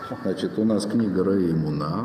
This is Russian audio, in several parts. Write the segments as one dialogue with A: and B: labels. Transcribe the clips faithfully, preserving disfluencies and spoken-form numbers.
A: Значит, у нас книга Ра Эмуна,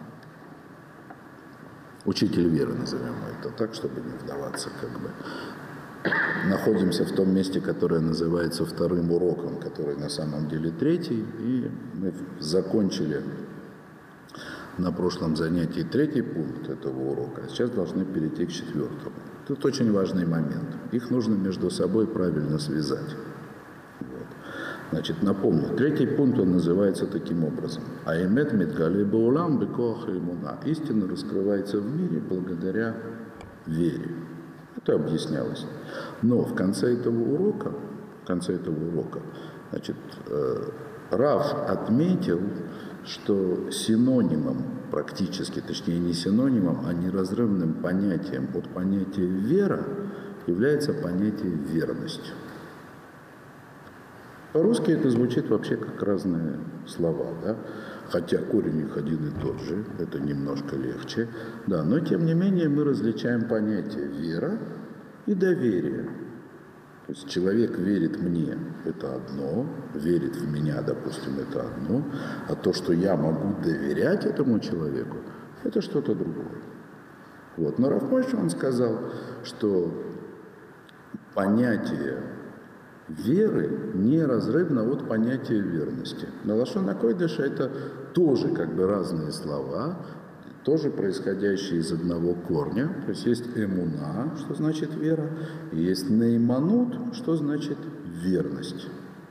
A: учитель веры, назовем это так, чтобы не вдаваться как бы. Находимся в том месте, которое называется вторым уроком, который на самом деле третий, и мы закончили на прошлом занятии третий пункт этого урока, а сейчас должны перейти к четвертому. Тут очень важный момент. Их нужно между собой правильно связать. Вот. Значит, напомню, третий пункт, он называется таким образом. «Аэмет митгале баулам бекоах эмуна». Истина раскрывается в мире благодаря вере. Это объяснялось. Но в конце этого урока, в конце этого урока, значит, Рав отметил, что синонимом, практически, точнее не синонимом, а неразрывным понятием от понятия «вера» является понятие «верность». По-русски это звучит вообще как разные слова, да? Хотя корень их один и тот же, это немножко легче, да, но тем не менее мы различаем понятия «вера» и «доверие». То есть человек верит мне, это одно, верит в меня, допустим, это одно, а то, что я могу доверять этому человеку, это что-то другое. Вот. Но Рав Мойше, он сказал, что понятие веры неразрывно от понятия верности. На лашон а-койдеш это тоже как бы разные слова, тоже происходящие из одного корня. То есть есть эмуна, что значит вера, и есть нейманут, что значит верность.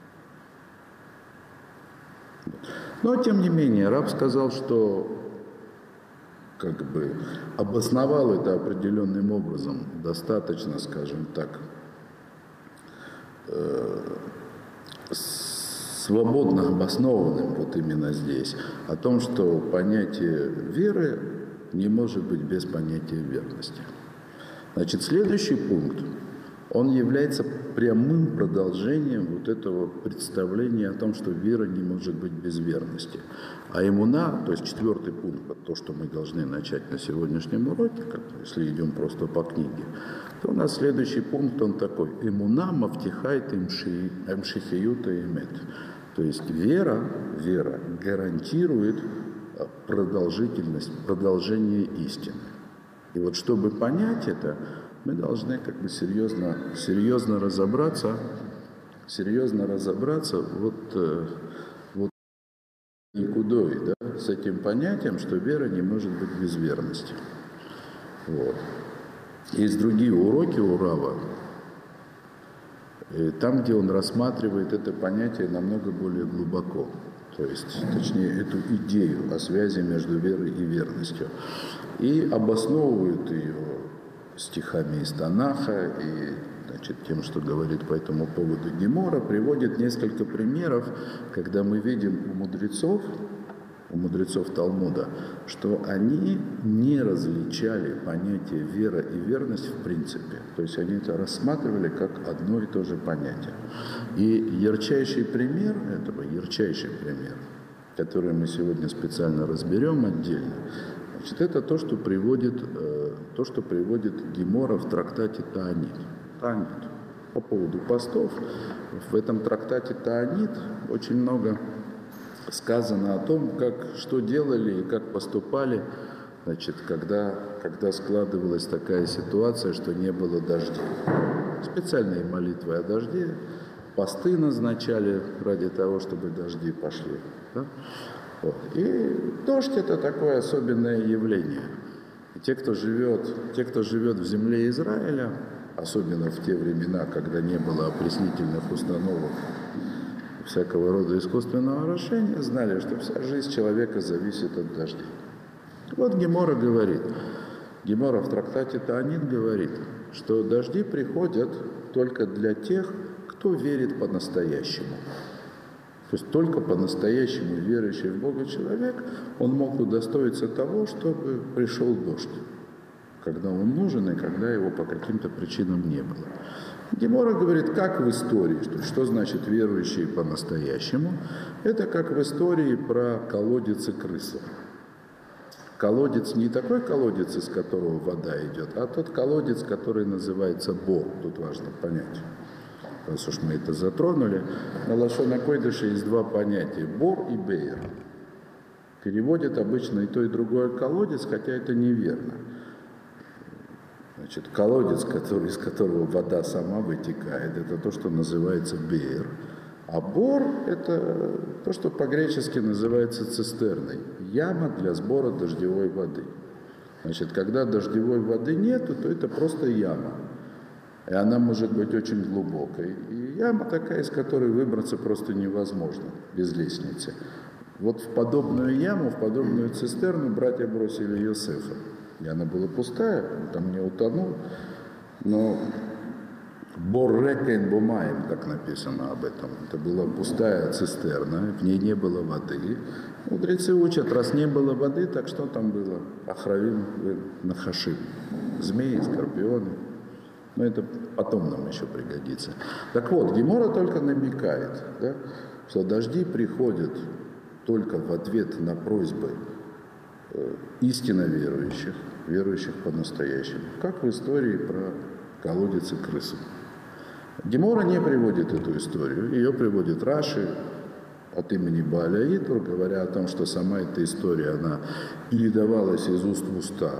A: Но тем не менее, раб сказал, что как бы обосновал это определенным образом, достаточно, скажем так, свободно обоснованным вот именно здесь, о том, что понятие веры не может быть без понятия верности. Значит, следующий пункт, он является прямым продолжением вот этого представления о том, что вера не может быть без верности. А эмуна, то есть четвертый пункт, то, что мы должны начать на сегодняшнем уроке, как, если идем просто по книге, то у нас следующий пункт, он такой. Эмуна мавтихайт эмшихиюта эмет. То есть вера, вера гарантирует продолжительность, продолжение истины. И вот чтобы понять это, мы должны как бы серьезно, серьезно разобраться, серьезно разобраться вот, вот никудой, да, с этим понятием, что вера не может быть без верности. Вот. Есть другие уроки у Рава, там, где он рассматривает это понятие намного более глубоко. То есть, точнее, эту идею о связи между верой и верностью. И обосновывает ее стихами из Танаха и, значит, тем, что говорит по этому поводу Гемора, приводит несколько примеров, когда мы видим у мудрецов, у мудрецов Талмуда, что они не различали понятие вера и верность в принципе. То есть они это рассматривали как одно и то же понятие. И ярчайший пример этого, ярчайший пример, который мы сегодня специально разберем отдельно, значит, это то, что приводит, то, что приводит Гемора в трактате Таанит. Таанит. По поводу постов. В этом трактате Таанит очень много сказано о том, как, что делали и как поступали, значит, когда, когда складывалась такая ситуация, что не было дождей. Специальные молитвы о дожде, посты назначали ради того, чтобы дожди пошли. Да? Вот. И дождь – это такое особенное явление. И те, кто живет, те, кто живет в земле Израиля, особенно в те времена, когда не было опреснительных установок, всякого рода искусственного орошения, знали, что вся жизнь человека зависит от дождей. Вот Гемора говорит, Гемора в трактате Таанит говорит, что дожди приходят только для тех, кто верит по-настоящему. То есть только по-настоящему верующий в Бога человек, он мог удостоиться того, чтобы пришел дождь, когда он нужен и когда его по каким-то причинам не было. Гемора говорит, как в истории, что, что значит верующие по-настоящему. Это как в истории про колодец и крысу. Колодец не такой колодец, из которого вода идет, а тот колодец, который называется бор. Тут важно понять. Раз уж мы это затронули, на лашон а-койдеше есть два понятия – бор и бейр. Переводит обычно и то, и другое колодец, хотя это неверно. Значит, колодец, который, из которого вода сама вытекает, это то, что называется беер. А бор – это то, что по-гречески называется цистерной. Яма для сбора дождевой воды. Значит, когда дождевой воды нету, то это просто яма. И она может быть очень глубокой. И яма такая, из которой выбраться просто невозможно без лестницы. Вот в подобную яму, в подобную цистерну братья бросили Иосифа. И она была пустая, он там не утонул. Но бор рекейн бумаем, так написано об этом. Это была пустая цистерна, в ней не было воды. Мудрецы учат, раз не было воды, так что там было? Ахравим нахашим. Змеи, скорпионы. Но это потом нам еще пригодится. Так вот, Гемора только намекает, да, что дожди приходят только в ответ на просьбы э, истинно верующих, верующих по-настоящему, как в истории про колодец и крысу. Гемора не приводит эту историю, ее приводит Раши от имени Бааля Итур, говоря о том, что сама эта история, она передавалась из уст в уста,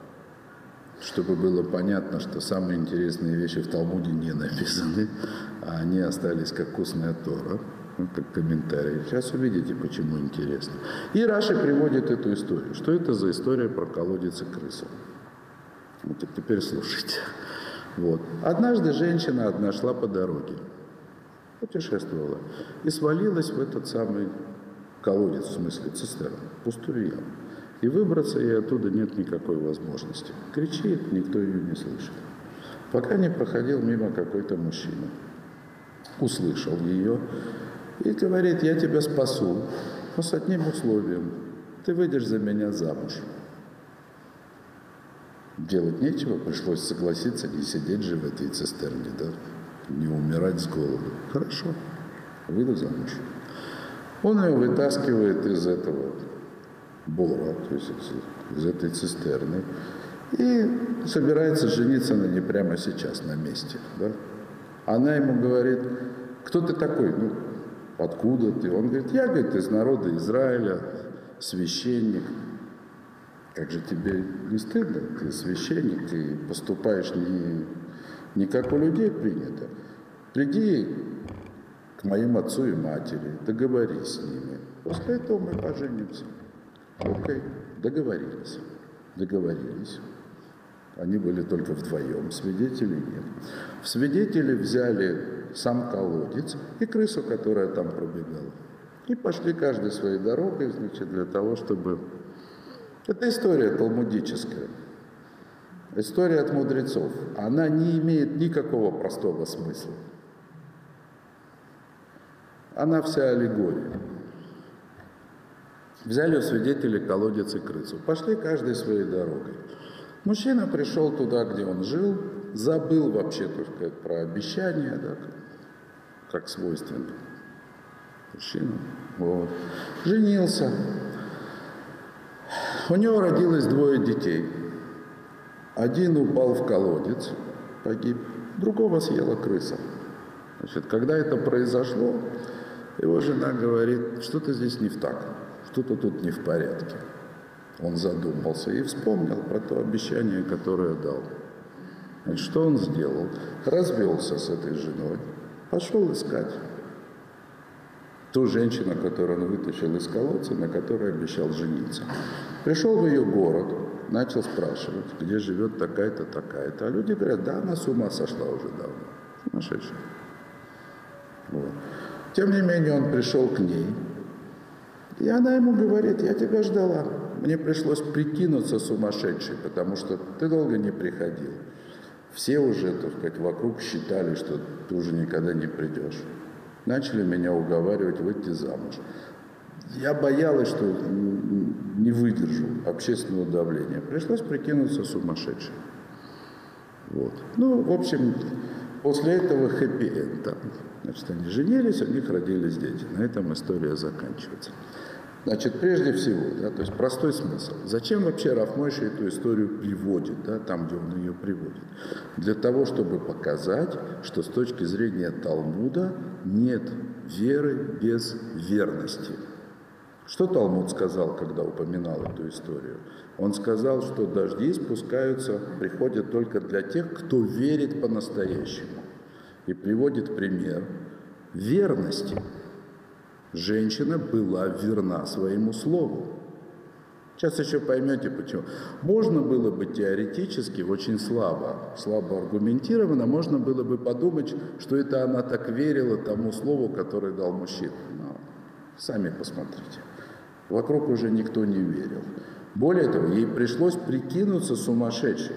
A: чтобы было понятно, что самые интересные вещи в Талмуде не написаны, а они остались как устная Тора. Ну, как комментарий. Сейчас увидите, почему интересно. И Раши приводит эту историю. Что это за история про колодец и крысу? Вот теперь слушайте. Вот. Однажды женщина одна шла по дороге, путешествовала, и свалилась в этот самый колодец, в смысле цистерну, пустую яму. И выбраться ей оттуда нет никакой возможности. Кричит, никто ее не слышит. Пока не проходил мимо какой-то мужчина. Услышал ее и говорит: я тебя спасу, но с одним условием. Ты выйдешь за меня замуж. Делать нечего, пришлось согласиться, не сидеть же в этой цистерне, да? Не умирать с голоду. Хорошо, выйду замуж. Он ее вытаскивает из этого бора, то есть из этой цистерны, и собирается жениться на ней прямо сейчас, на месте. Да? Она ему говорит: кто ты такой? Ну, откуда ты? Он говорит: я, говорит, из народа Израиля, священник. Как же тебе не стыдно? Ты священник, ты поступаешь не, не как у людей принято. Приди к моим отцу и матери, договорись с ними. После этого мы поженимся. Окей, договорились. Договорились. Они были только вдвоем, свидетелей нет. В свидетели взяли сам колодец и крысу, которая там пробегала. И пошли каждой своей дорогой, значит, для того, чтобы... Это история талмудическая. История от мудрецов. Она не имеет никакого простого смысла. Она вся аллегория. Взяли у свидетелей колодец и крысу. Пошли каждой своей дорогой. Мужчина пришел туда, где он жил, забыл вообще, так сказать, про обещания, да, как свойственно мужчина. Вот. Женился. У него родилось двое детей. Один упал в колодец, погиб, другого съела крыса. Значит, когда это произошло, его жена говорит: что-то здесь не в так, что-то тут не в порядке. Он задумался и вспомнил про то обещание, которое дал. Значит, что он сделал? Развелся с этой женой, пошел искать ту женщину, которую он вытащил из колодца, на которой обещал жениться. Пришел в ее город, начал спрашивать, где живет такая-то, такая-то. А люди говорят: да, она с ума сошла уже давно. Сумасшедшая. Вот. Тем не менее, он пришел к ней, и она ему говорит: я тебя ждала. Мне пришлось прикинуться сумасшедшей, потому что ты долго не приходил. Все уже, так сказать, вокруг считали, что ты уже никогда не придешь. Начали меня уговаривать выйти замуж. Я боялась, что не выдержу общественного давления. Пришлось прикинуться сумасшедшей. Вот. Ну, в общем, после этого хэппи-энд. Значит, они женились, у них родились дети. На этом история заканчивается. Значит, прежде всего, да, то есть простой смысл. Зачем вообще Рав Мойше эту историю приводит, да, там, где он ее приводит? Для того, чтобы показать, что с точки зрения Талмуда нет веры без верности. Что Талмуд сказал, когда упоминал эту историю? Он сказал, что дожди спускаются, приходят только для тех, кто верит по-настоящему. И приводит пример верности. Женщина была верна своему слову. Сейчас еще поймете, почему. Можно было бы теоретически, очень слабо, слабо аргументированно, можно было бы подумать, что это она так верила тому слову, которое дал мужчина. Но сами посмотрите. Вокруг уже никто не верил. Более того, ей пришлось прикинуться сумасшедшей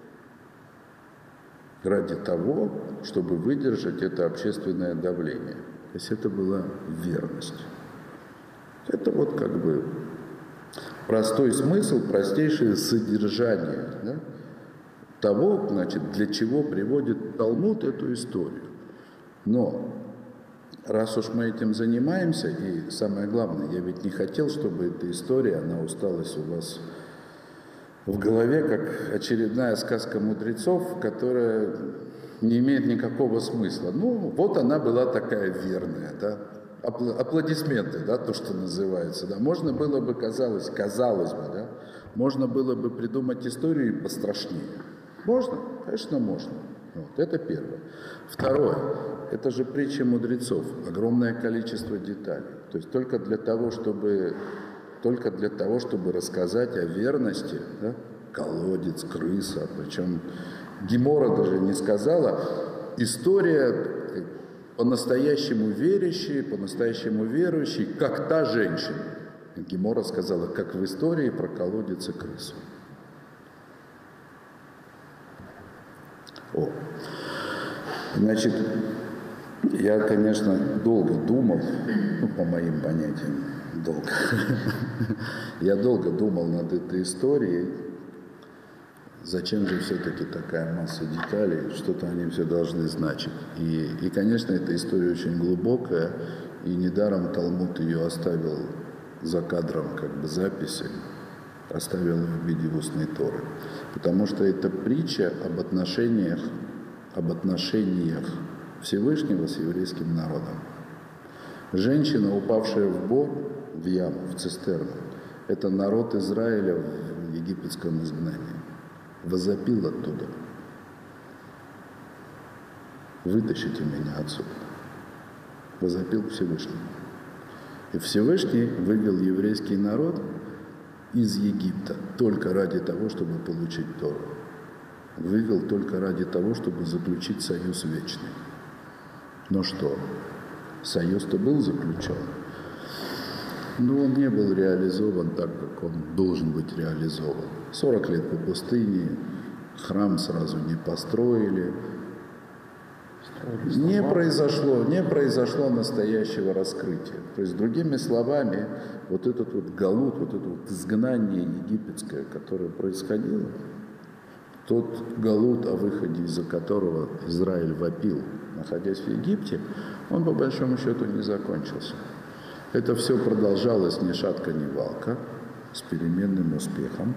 A: ради того, чтобы выдержать это общественное давление. То есть это была верность. Это вот как бы простой смысл, простейшее содержание, да, того, значит, для чего приводит Талмуд эту историю. Но раз уж мы этим занимаемся, и самое главное, я ведь не хотел, чтобы эта история, она усталась у вас в голове, как очередная сказка мудрецов, которая не имеет никакого смысла. Ну, вот она была такая верная, да, аплодисменты, да, то, что называется, да. Можно было бы, казалось, казалось бы, да, можно было бы придумать историю пострашнее. Можно? Конечно, можно. Вот, это первое. Второе. Это же притча мудрецов. Огромное количество деталей. То есть только для того, чтобы, только для того, чтобы рассказать о верности, да, колодец, крыса, причем Гемора даже не сказала, история по-настоящему верящий, по-настоящему верующий, как та женщина. Гемора сказала, как в истории про колодец и крысу. О. Значит, я, конечно, долго думал, ну, по моим понятиям, долго. Я долго думал над этой историей. Зачем же все-таки такая масса деталей, что-то они все должны значить. И, и, конечно, эта история очень глубокая, и недаром Талмуд ее оставил за кадром как бы записи, оставил ее в виде устной Торы. Потому что это притча об отношениях, об отношениях Всевышнего с еврейским народом. Женщина, упавшая в бор, в яму, в цистерну, это народ Израиля в египетском изгнании. Возопил оттуда. Вытащите меня отсюда. Возопил Всевышний. И Всевышний вывел еврейский народ из Египта только ради того, чтобы получить Тору. Вывел только ради того, чтобы заключить союз вечный. Но что? Союз-то был заключен, но он не был реализован так, как он должен быть реализован. сорок лет по пустыне, храм сразу не построили. Не произошло, не произошло настоящего раскрытия. То есть, другими словами, вот этот вот галут, вот это вот изгнание египетское, которое происходило, тот галут, о выходе из-за которого Израиль вопил, находясь в Египте, он по большому счету не закончился. Это все продолжалось ни шатка, ни валка, с переменным успехом.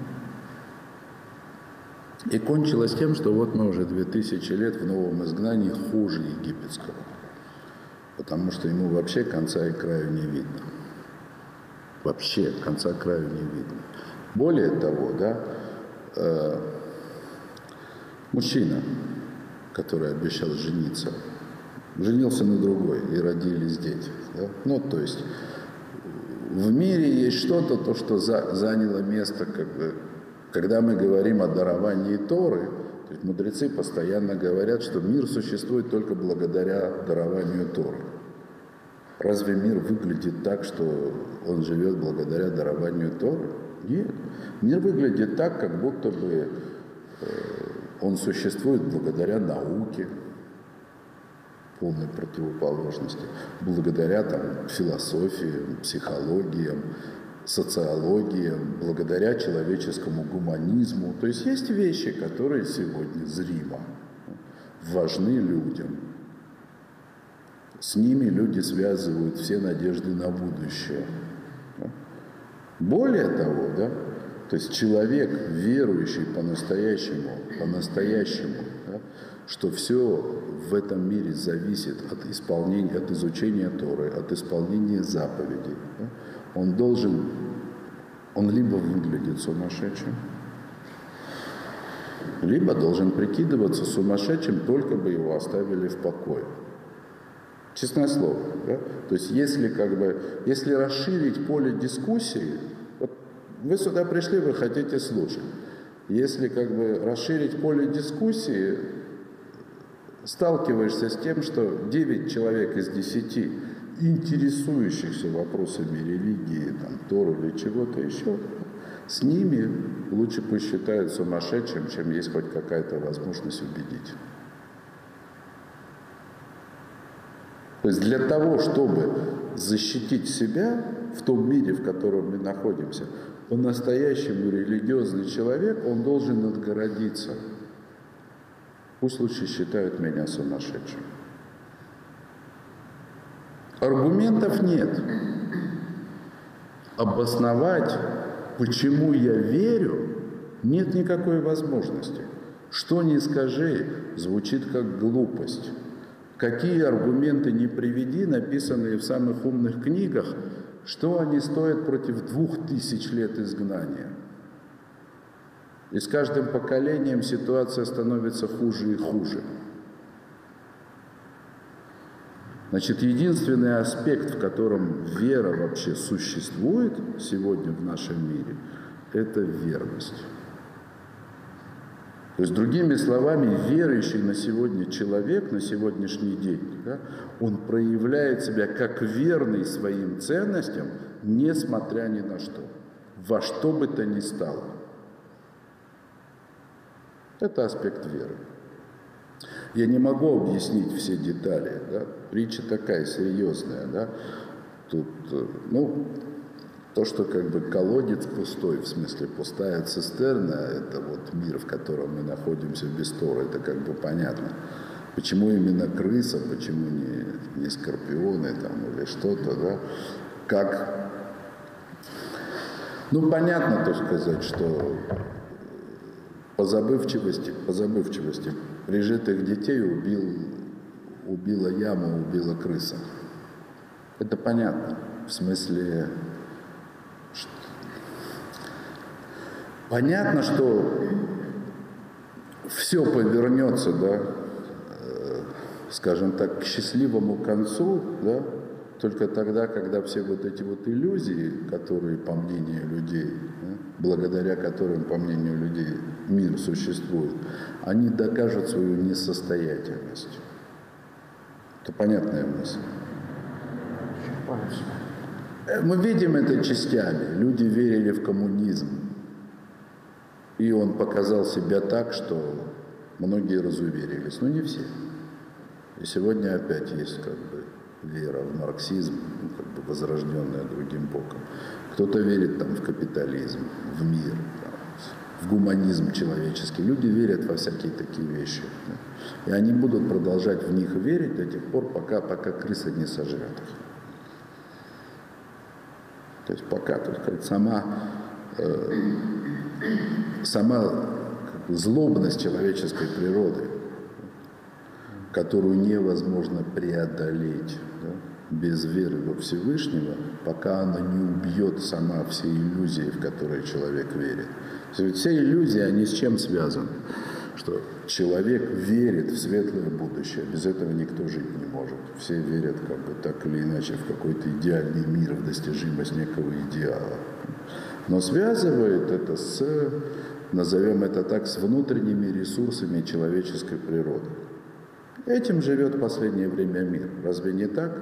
A: И кончилось тем, что вот мы уже две тысячи лет в новом изгнании хуже египетского. Потому что ему вообще конца и краю не видно. Вообще конца краю не видно. Более того, да, э, мужчина, который обещал жениться, женился на другой, и родились дети. Да? Ну, то есть в мире есть что-то, то, что за, заняло место, как бы, когда мы говорим о даровании Торы, то есть мудрецы постоянно говорят, что мир существует только благодаря дарованию Торы. Разве мир выглядит так, что он живет благодаря дарованию Торы? Нет. Мир выглядит так, как будто бы э, он существует благодаря науке, полной противоположности, благодаря там, философии, психологиям, социологиям, благодаря человеческому гуманизму. То есть есть вещи, которые сегодня зримо важны людям. С ними люди связывают все надежды на будущее. Более того, да, то есть человек, верующий по-настоящему, по-настоящему, да, что все в этом мире зависит от исполнения, от изучения Торы, от исполнения заповедей, да, он должен, он либо выглядит сумасшедшим, либо должен прикидываться сумасшедшим, только бы его оставили в покое. Честное слово. Да? То есть если, как бы, если расширить поле дискуссии, вот вы сюда пришли, вы хотите слушать. Если как бы расширить поле дискуссии, сталкиваешься с тем, что девять человек из десяти, интересующихся вопросами религии, там, Торы или чего-то еще, с ними лучше посчитают сумасшедшим, чем есть хоть какая-то возможность убедить. То есть для того, чтобы защитить себя в том мире, в котором мы находимся, по-настоящему религиозный человек, он должен отгородиться. Пусть лучше считают меня сумасшедшим. Аргументов нет. Обосновать, почему я верю, нет никакой возможности. Что ни скажи, звучит как глупость. Какие аргументы не приведи, написанные в самых умных книгах, что они стоят против двух тысяч лет изгнания. И с каждым поколением ситуация становится хуже и хуже. Значит, единственный аспект, в котором вера вообще существует сегодня в нашем мире, это верность. То есть, другими словами, верующий на сегодня человек, на сегодняшний день, да, он проявляет себя как верный своим ценностям, несмотря ни на что, во что бы то ни стало. Это аспект веры. Я не могу объяснить все детали, да? Притча такая серьезная, да? Тут, ну, то, что как бы колодец пустой, в смысле пустая цистерна, это вот мир, в котором мы находимся без Торы, это как бы понятно. Почему именно крыса, почему не, не скорпионы там или что-то, да? Как, ну, понятно, то сказать, что по забывчивости, по забывчивости прижитых детей убил, убила яма, убила крыса. Это понятно. В смысле, что... понятно, что все повернется, да, э, скажем так, к счастливому концу, да, только тогда, когда все вот эти вот иллюзии, которые, по мнению людей, да, благодаря которым, по мнению людей, мир существует, они докажут свою несостоятельность. Это понятная мысль. Мы видим это частями. Люди верили в коммунизм. И он показал себя так, что многие разуверились. Но не все. И сегодня опять есть как бы вера в марксизм, ну, как бы возрожденная другим боком. Кто-то верит там в капитализм, в мир, там, в гуманизм человеческий. Люди верят во всякие такие вещи. Да? И они будут продолжать в них верить до тех пор, пока, пока крыса не сожрет их. То есть пока, так сказать, сама, э, сама как бы, злобность человеческой природы, которую невозможно преодолеть, да, без веры во Всевышнего, пока она не убьет сама все иллюзии, в которые человек верит. Ведь все иллюзии, они с чем связаны? Что человек верит в светлое будущее, без этого никто жить не может. Все верят как бы так или иначе в какой-то идеальный мир, в достижимость некого идеала. Но связывает это с, назовем это так, с внутренними ресурсами человеческой природы. Этим живет в последнее время мир. Разве не так?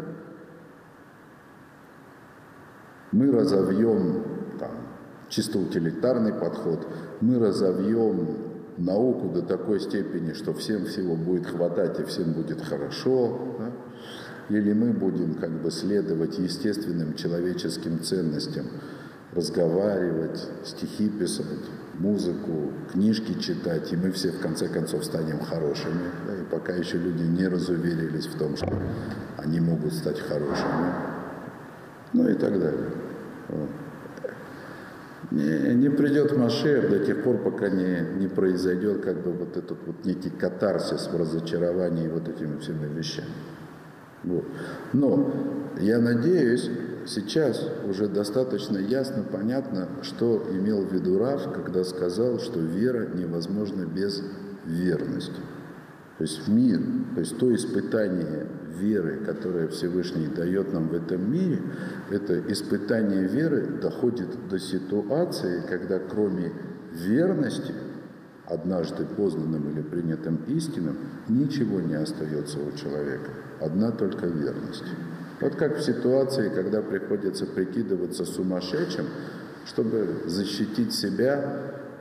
A: Мы разовьем там, чисто утилитарный подход, мы разовьем науку до такой степени, что всем всего будет хватать и всем будет хорошо, да? Или мы будем как бы следовать естественным человеческим ценностям, разговаривать, стихи писать, музыку, книжки читать, и мы все в конце концов станем хорошими. Да? И пока еще люди не разуверились в том, что они могут стать хорошими, ну и так далее. Вот. Не, не придет Машиах до тех пор, пока не, не произойдет как бы вот этот вот некий катарсис в разочаровании вот этими всеми вещами. Вот. Но я надеюсь, сейчас уже достаточно ясно, понятно, что имел в виду Рав, когда сказал, что вера невозможна без верности. То есть в мир, то есть то испытание веры, которое Всевышний дает нам в этом мире, это испытание веры доходит до ситуации, когда кроме верности, однажды познанным или принятым истинам, ничего не остается у человека. Одна только верность. Вот как в ситуации, когда приходится прикидываться сумасшедшим, чтобы защитить себя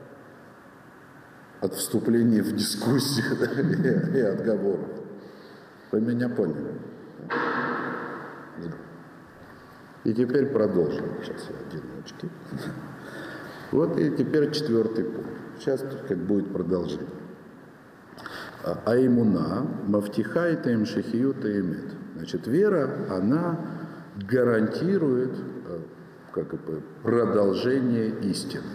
A: от вступления в дискуссию и отговоров. Вы меня поняли? И теперь продолжим. Сейчас я одиночки. Вот и теперь четвертый пункт. Сейчас как будет продолжение. Аймуна, мафтихайта им шехиюта имет. Значит, вера, она гарантирует как бы, продолжение истины.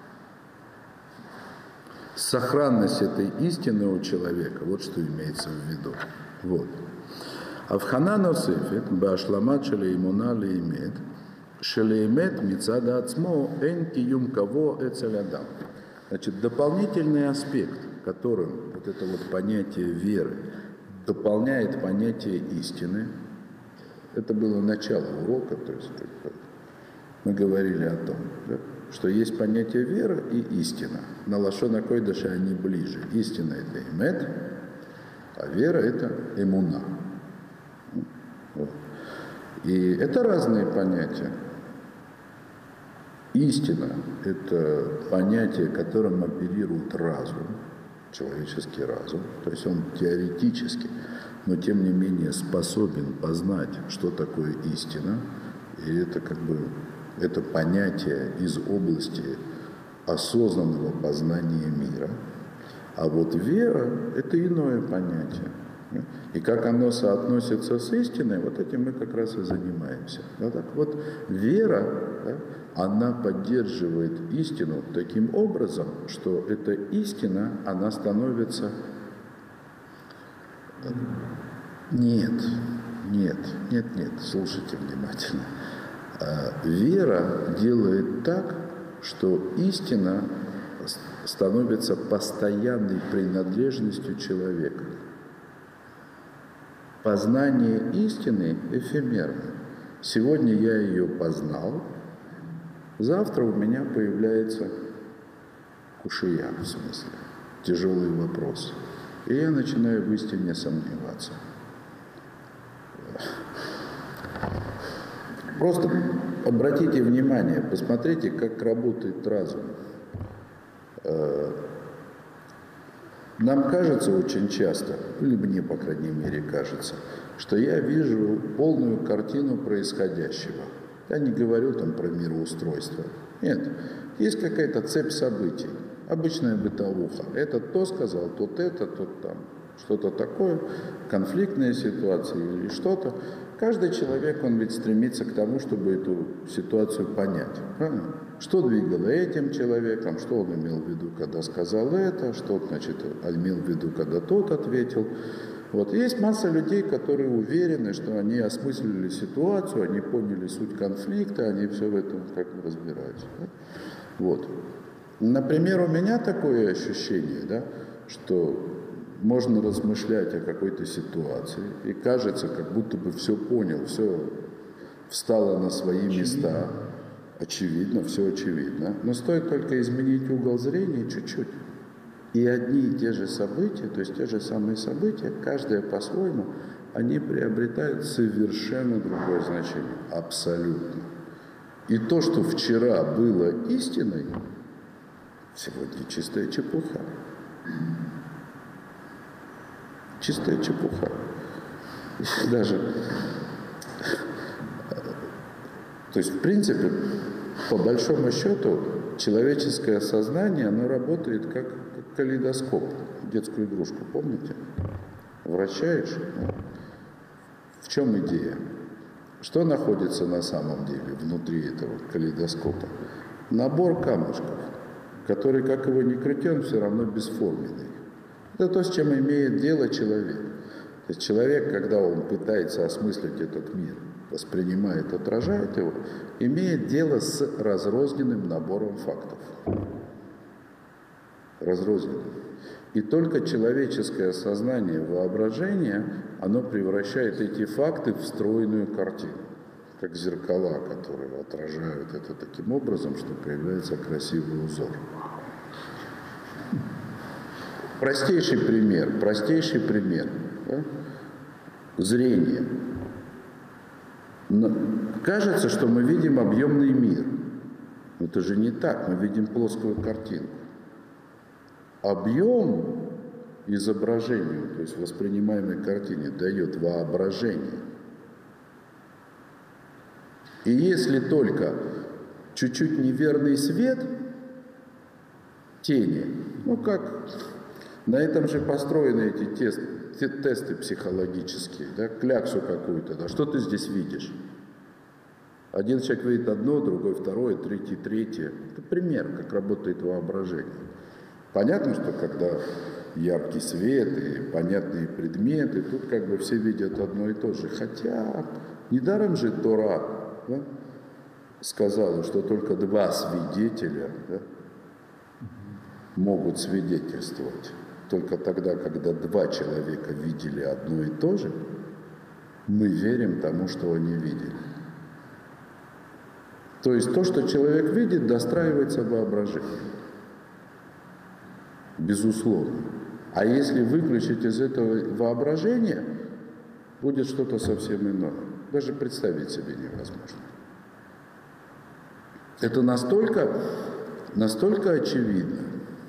A: Сохранность этой истины у человека, вот что имеется в виду. Вот. Авхана носифет, башламат шелеймуна леймет, шелеймет мицада ацмо эн киюм каво эцелядам. Значит, дополнительный аспект, которым вот это вот понятие веры дополняет понятие истины, это было начало урока, то есть мы говорили о том, да, что есть понятие вера и истина. На лашона койдаша они ближе. Истина – это эмет, а вера – это эмуна. Вот. И это разные понятия. Истина – это понятие, которым оперирует разум, человеческий разум. То есть он теоретически, но тем не менее способен познать, что такое истина. И это как бы это понятие из области осознанного познания мира. А вот вера – это иное понятие. И как оно соотносится с истиной, вот этим мы как раз и занимаемся. Да, так вот, вера, да, она поддерживает истину таким образом, что эта истина, она становится... Нет, нет, нет, нет, слушайте внимательно. Вера делает так, что истина становится постоянной принадлежностью человека. Познание истины эфемерно. Сегодня я ее познал, завтра у меня появляется кушия, в смысле, тяжелый вопрос. И я начинаю в истине сомневаться. Просто обратите внимание, посмотрите, как работает разум. Нам кажется очень часто, или мне, по крайней мере, кажется, что я вижу полную картину происходящего. Я не говорю там про мироустройство. Нет, есть какая-то цепь событий, обычная бытовуха. Этот то сказал, тот это, тот там, что-то такое, конфликтная ситуация или что-то. Каждый человек, он ведь стремится к тому, чтобы эту ситуацию понять. Правильно? Что двигало этим человеком, что он имел в виду, когда сказал это, что, значит, имел в виду, когда тот ответил. Вот. Есть масса людей, которые уверены, что они осмыслили ситуацию, они поняли суть конфликта, они все в этом как бы разбираются. Да? Вот. Например, у меня такое ощущение, да, что можно размышлять о какой-то ситуации, и кажется, как будто бы все понял, все встало на свои очевидно. места. Очевидно, все очевидно. Но стоит только изменить угол зрения чуть-чуть. И одни и те же события, то есть те же самые события, каждое по-своему, они приобретают совершенно другое значение. Абсолютно. И то, что вчера было истиной, сегодня чистая чепуха. Чистая чепуха. Даже... То есть, в принципе, по большому счету, человеческое сознание, оно работает как, как калейдоскоп. Детскую игрушку, помните? Вращаешь. В чем идея? Что находится на самом деле внутри этого калейдоскопа? Набор камушков, который, как его ни крути, он все равно бесформенный. Это то, с чем имеет дело человек. То есть человек, когда он пытается осмыслить этот мир, воспринимает, отражает его, имеет дело с разрозненным набором фактов. Разрозненным. И только человеческое сознание, воображение, оно превращает эти факты в стройную картину, как зеркала, которые отражают это таким образом, что появляется красивый узор. Простейший пример, простейший пример. Да? Зрение. Но кажется, что мы видим объемный мир. Но это же не так, мы видим плоскую картинку. Объем изображению, то есть воспринимаемой картине, дает воображение. И если только чуть-чуть неверный свет, тени, ну как, на этом же построены эти тест, те тесты психологические, да, кляксу какую-то, да, что ты здесь видишь? Один человек видит одно, другой второе, третий третье. Это пример, как работает воображение. Понятно, что когда яркий свет и понятные предметы, тут как бы все видят одно и то же. Хотя недаром же Тора, да, сказала, что только два свидетеля, да, могут свидетельствовать. Только тогда, когда два человека видели одно и то же, мы верим тому, что они видели. То есть то, что человек видит, достраивается воображением. Безусловно. А если выключить из этого воображения, будет что-то совсем иное. Даже представить себе невозможно. Это настолько, настолько очевидно.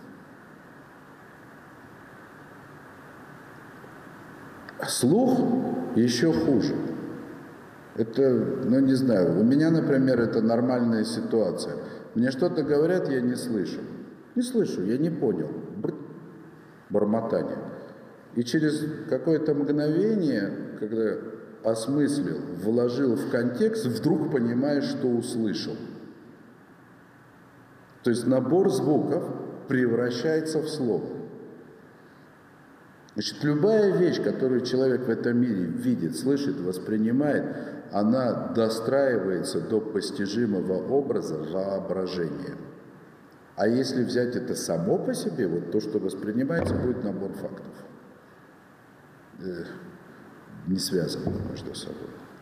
A: Слух еще хуже. Это, ну не знаю, у меня, например, это нормальная ситуация. Мне что-то говорят, я не слышу. Не слышу, я не понял. Бормотание. И через какое-то мгновение, когда осмыслил, вложил в контекст, вдруг понимаешь, что услышал. То есть набор звуков превращается в слово. Значит, любая вещь, которую человек в этом мире видит, слышит, воспринимает, она достраивается до постижимого образа воображением. А если взять это само по себе, вот то, что воспринимается, будет набор фактов, не связанных между собой.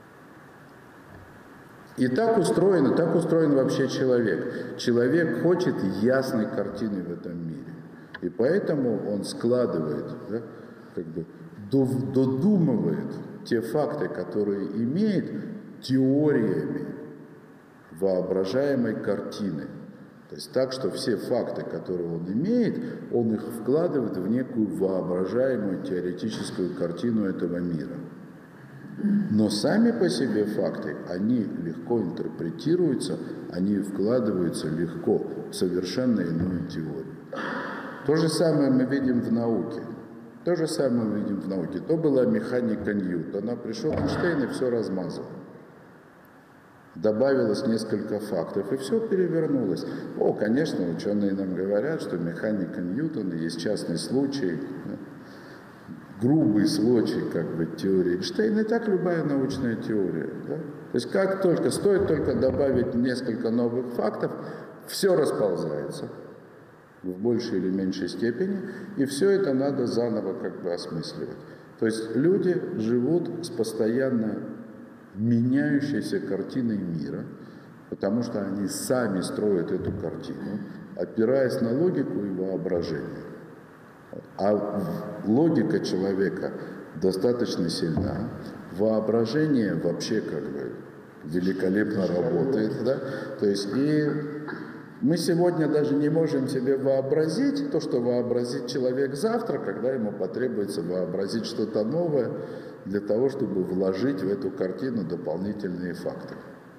A: И так устроен, так устроен вообще человек. Человек хочет ясной картины в этом мире. И поэтому он складывает, да, как бы додумывает те факты, которые имеет, теориями воображаемой картины. То есть так, что все факты, которые он имеет, он их вкладывает в некую воображаемую теоретическую картину этого мира. Но сами по себе факты, они легко интерпретируются, они вкладываются легко в совершенно иную теорию. То же самое мы видим в науке. То же самое мы видим в науке. То была механика Ньютона. Пришел Эйнштейн и все размазал. Добавилось несколько фактов, и все перевернулось. О, конечно, ученые нам говорят, что механика Ньютона есть частный случай, да, грубый случай как бы теории Эйнштейна, и так любая научная теория. Да? То есть как только, стоит только добавить несколько новых фактов, все расползается в большей или меньшей степени, и все это надо заново как бы осмысливать. То есть люди живут с постоянно меняющейся картиной мира, потому что они сами строят эту картину, опираясь на логику и воображение. А логика человека достаточно сильна, воображение вообще как бы великолепно работает, да? То есть и мы сегодня даже не можем себе вообразить то, что вообразит человек завтра, когда ему потребуется вообразить что-то новое для того, чтобы вложить в эту картину дополнительные факты.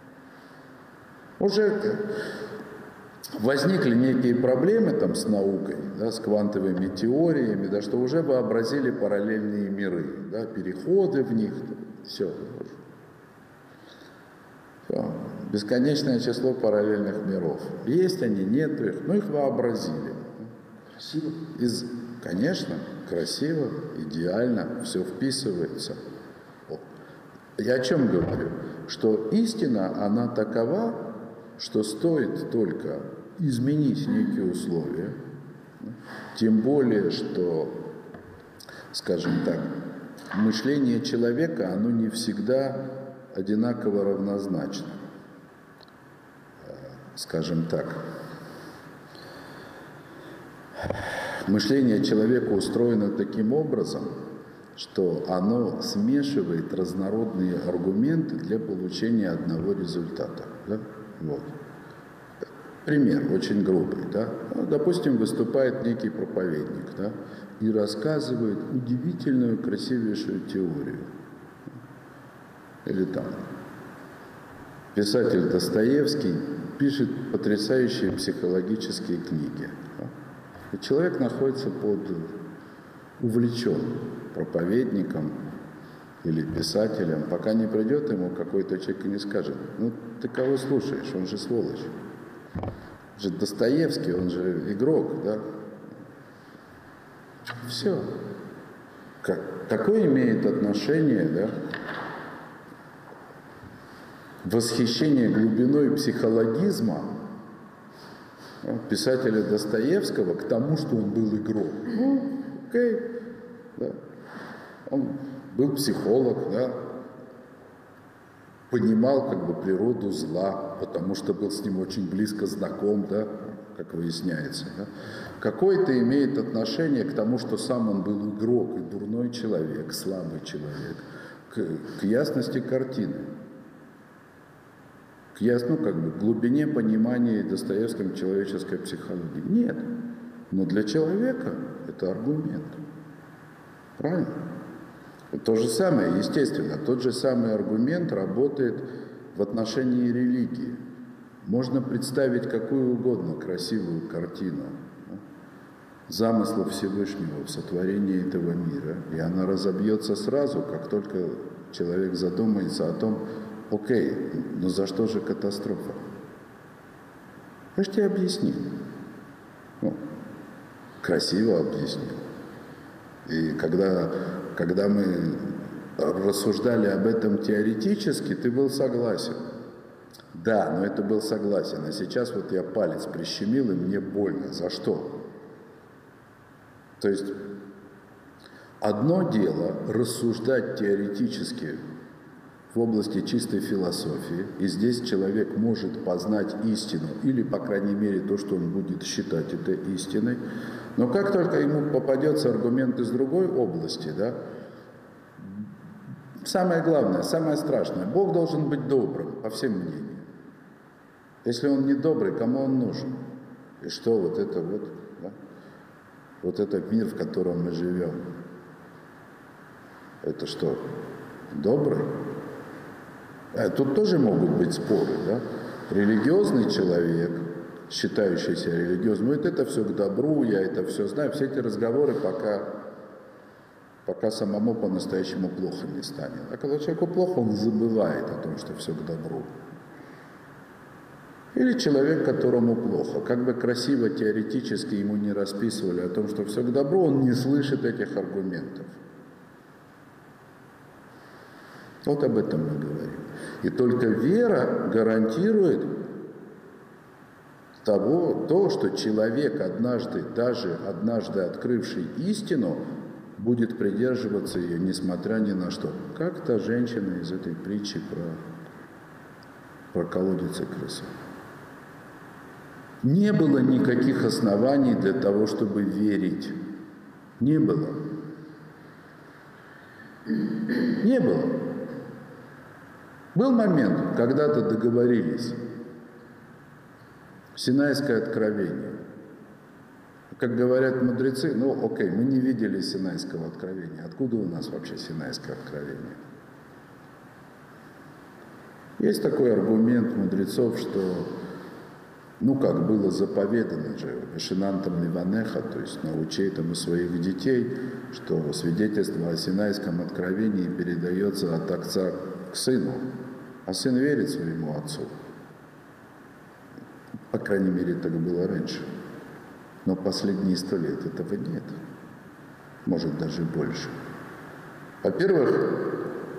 A: Уже возникли некие проблемы там с наукой, да, с квантовыми теориями, да, что уже вообразили параллельные миры, да, переходы в них, все. Все. Бесконечное число параллельных миров. Есть они, нет их, но их вообразили.
B: Красиво.
A: Из, конечно, красиво, идеально, все вписывается. Я о чем говорю? Что истина, она такова, что стоит только изменить некие условия, тем более, что, скажем так, мышление человека, оно не всегда одинаково равнозначно. Скажем так, мышление человека устроено таким образом, что оно смешивает разнородные аргументы для получения одного результата. Да? Вот. Пример очень грубый. Да? Ну, допустим, выступает некий проповедник, да, и рассказывает удивительную, красивейшую теорию. Или там писатель Достоевский пишет потрясающие психологические книги. Да? И человек находится под увлечен проповедником или писателем, пока не придет ему какой-то человек и не скажет: ну ты кого слушаешь, он же сволочь. Он же Достоевский, он же игрок, да? Все. Как, какое имеет отношение, да, восхищение глубиной психологизма писателя Достоевского к тому, что он был игрок? Ну, окей, да. Он был психолог, да, понимал как бы природу зла, потому что был с ним очень близко знаком, да, как выясняется. Да. Какое-то имеет отношение к тому, что сам он был игрок и дурной человек, слабый человек, к, к ясности картины, к ясно, ну, как бы, глубине понимания Достоевским человеческой психологии. Нет. Но для человека это аргумент. Правильно? То же самое, естественно, тот же самый аргумент работает в отношении религии. Можно представить какую угодно красивую картину, да, замысла Всевышнего в сотворении этого мира, и она разобьется сразу, как только человек задумается о том: окей, но за что же катастрофа? Я же тебе объяснил. Ну, красиво объяснил. И когда, когда мы рассуждали об этом теоретически, ты был согласен. Да, но это был согласен. А сейчас вот я палец прищемил, и мне больно. За что? То есть одно дело рассуждать теоретически в области чистой философии, и здесь человек может познать истину, или, по крайней мере, то, что он будет считать это истиной. Но как только ему попадется аргумент из другой области, да, самое главное, самое страшное: Бог должен быть добрым, по всем мнениям. Если он не добрый, кому он нужен? И что вот это вот, да? Вот этот мир, в котором мы живем, это что, добрый? А тут тоже могут быть споры, да? Религиозный человек, считающий себя религиозным, вот это все к добру, я это все знаю, все эти разговоры, пока, пока самому по-настоящему плохо не станет. А когда человеку плохо, он забывает о том, что все к добру. Или человек, которому плохо, как бы красиво теоретически ему не расписывали о том, что все к добру, он не слышит этих аргументов. Вот об этом мы говорим. И только вера гарантирует того, то, что человек, однажды, даже однажды открывший истину, будет придерживаться ее, несмотря ни на что. Как та женщина из этой притчи про, про колодец и крысу. Не было никаких оснований для того, чтобы верить. Не было. Не было. Был момент, когда-то договорились. Синайское откровение. Как говорят мудрецы, ну окей, мы не видели Синайского откровения. Откуда у нас вообще Синайское откровение? Есть такой аргумент мудрецов, что, ну как было заповедано же, Вешинантам Ливанеха, то есть научи этому своих детей, что свидетельство о Синайском откровении передается от отца к сыну, а сын верит своему отцу. По крайней мере, так было раньше. Но последние сто лет этого нет. может даже больше. Во-первых,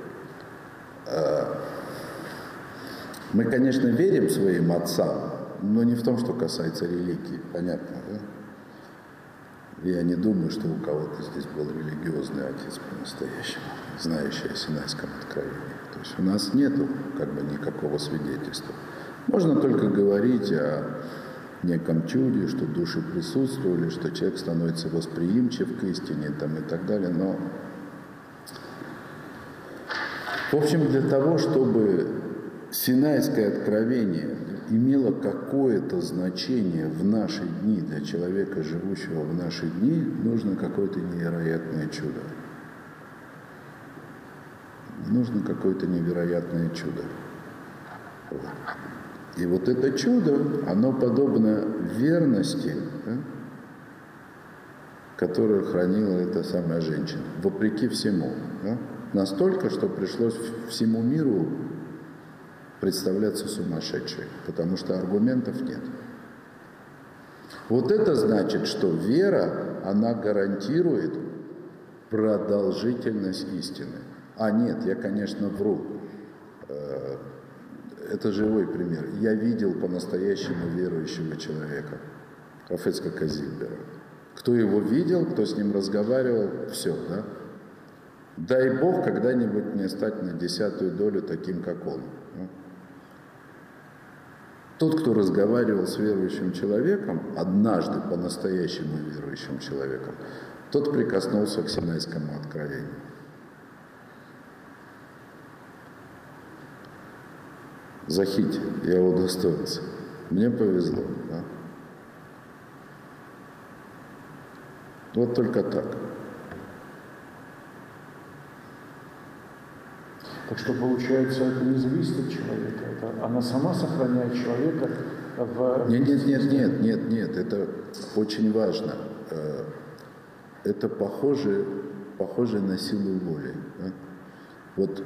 A: мы, конечно, верим своим отцам, но не в том, что касается религии, понятно, да? Я не думаю, что у кого-то здесь был религиозный отец по-настоящему, знающий о Синайском откровении. То есть у нас нету как бы никакого свидетельства. Можно только говорить о неком чуде, что души присутствовали, что человек становится восприимчив к истине там, и так далее, но в общем, для того, чтобы Синайское откровение имело какое-то значение в наши дни для человека, живущего в наши дни, нужно какое-то невероятное чудо. Нужно какое-то невероятное чудо. Вот. И вот это чудо, оно подобно верности, да, которую хранила эта самая женщина, вопреки всему. Да? Настолько, что пришлось всему миру представляться сумасшедшей, потому что аргументов нет. Вот это значит, что вера, она гарантирует продолжительность истины. А нет, я, конечно, вру. Это живой пример. Я видел по-настоящему верующего человека, Раф Ицхака Зильбера. Кто его видел, кто с ним разговаривал, все, да? Дай Бог когда-нибудь мне стать на десятую долю таким, как он. Тот, кто разговаривал с верующим человеком, однажды по-настоящему верующим человеком, тот прикоснулся к Синайскому откровению. Захите, я удостоился. Мне повезло. Да? Вот только так.
B: Так что получается, это не зависит от человека, это она сама сохраняет человека в...
A: Нет, нет, нет, нет, нет, нет, это очень важно. Это похоже, похоже на силу воли. Да? Вот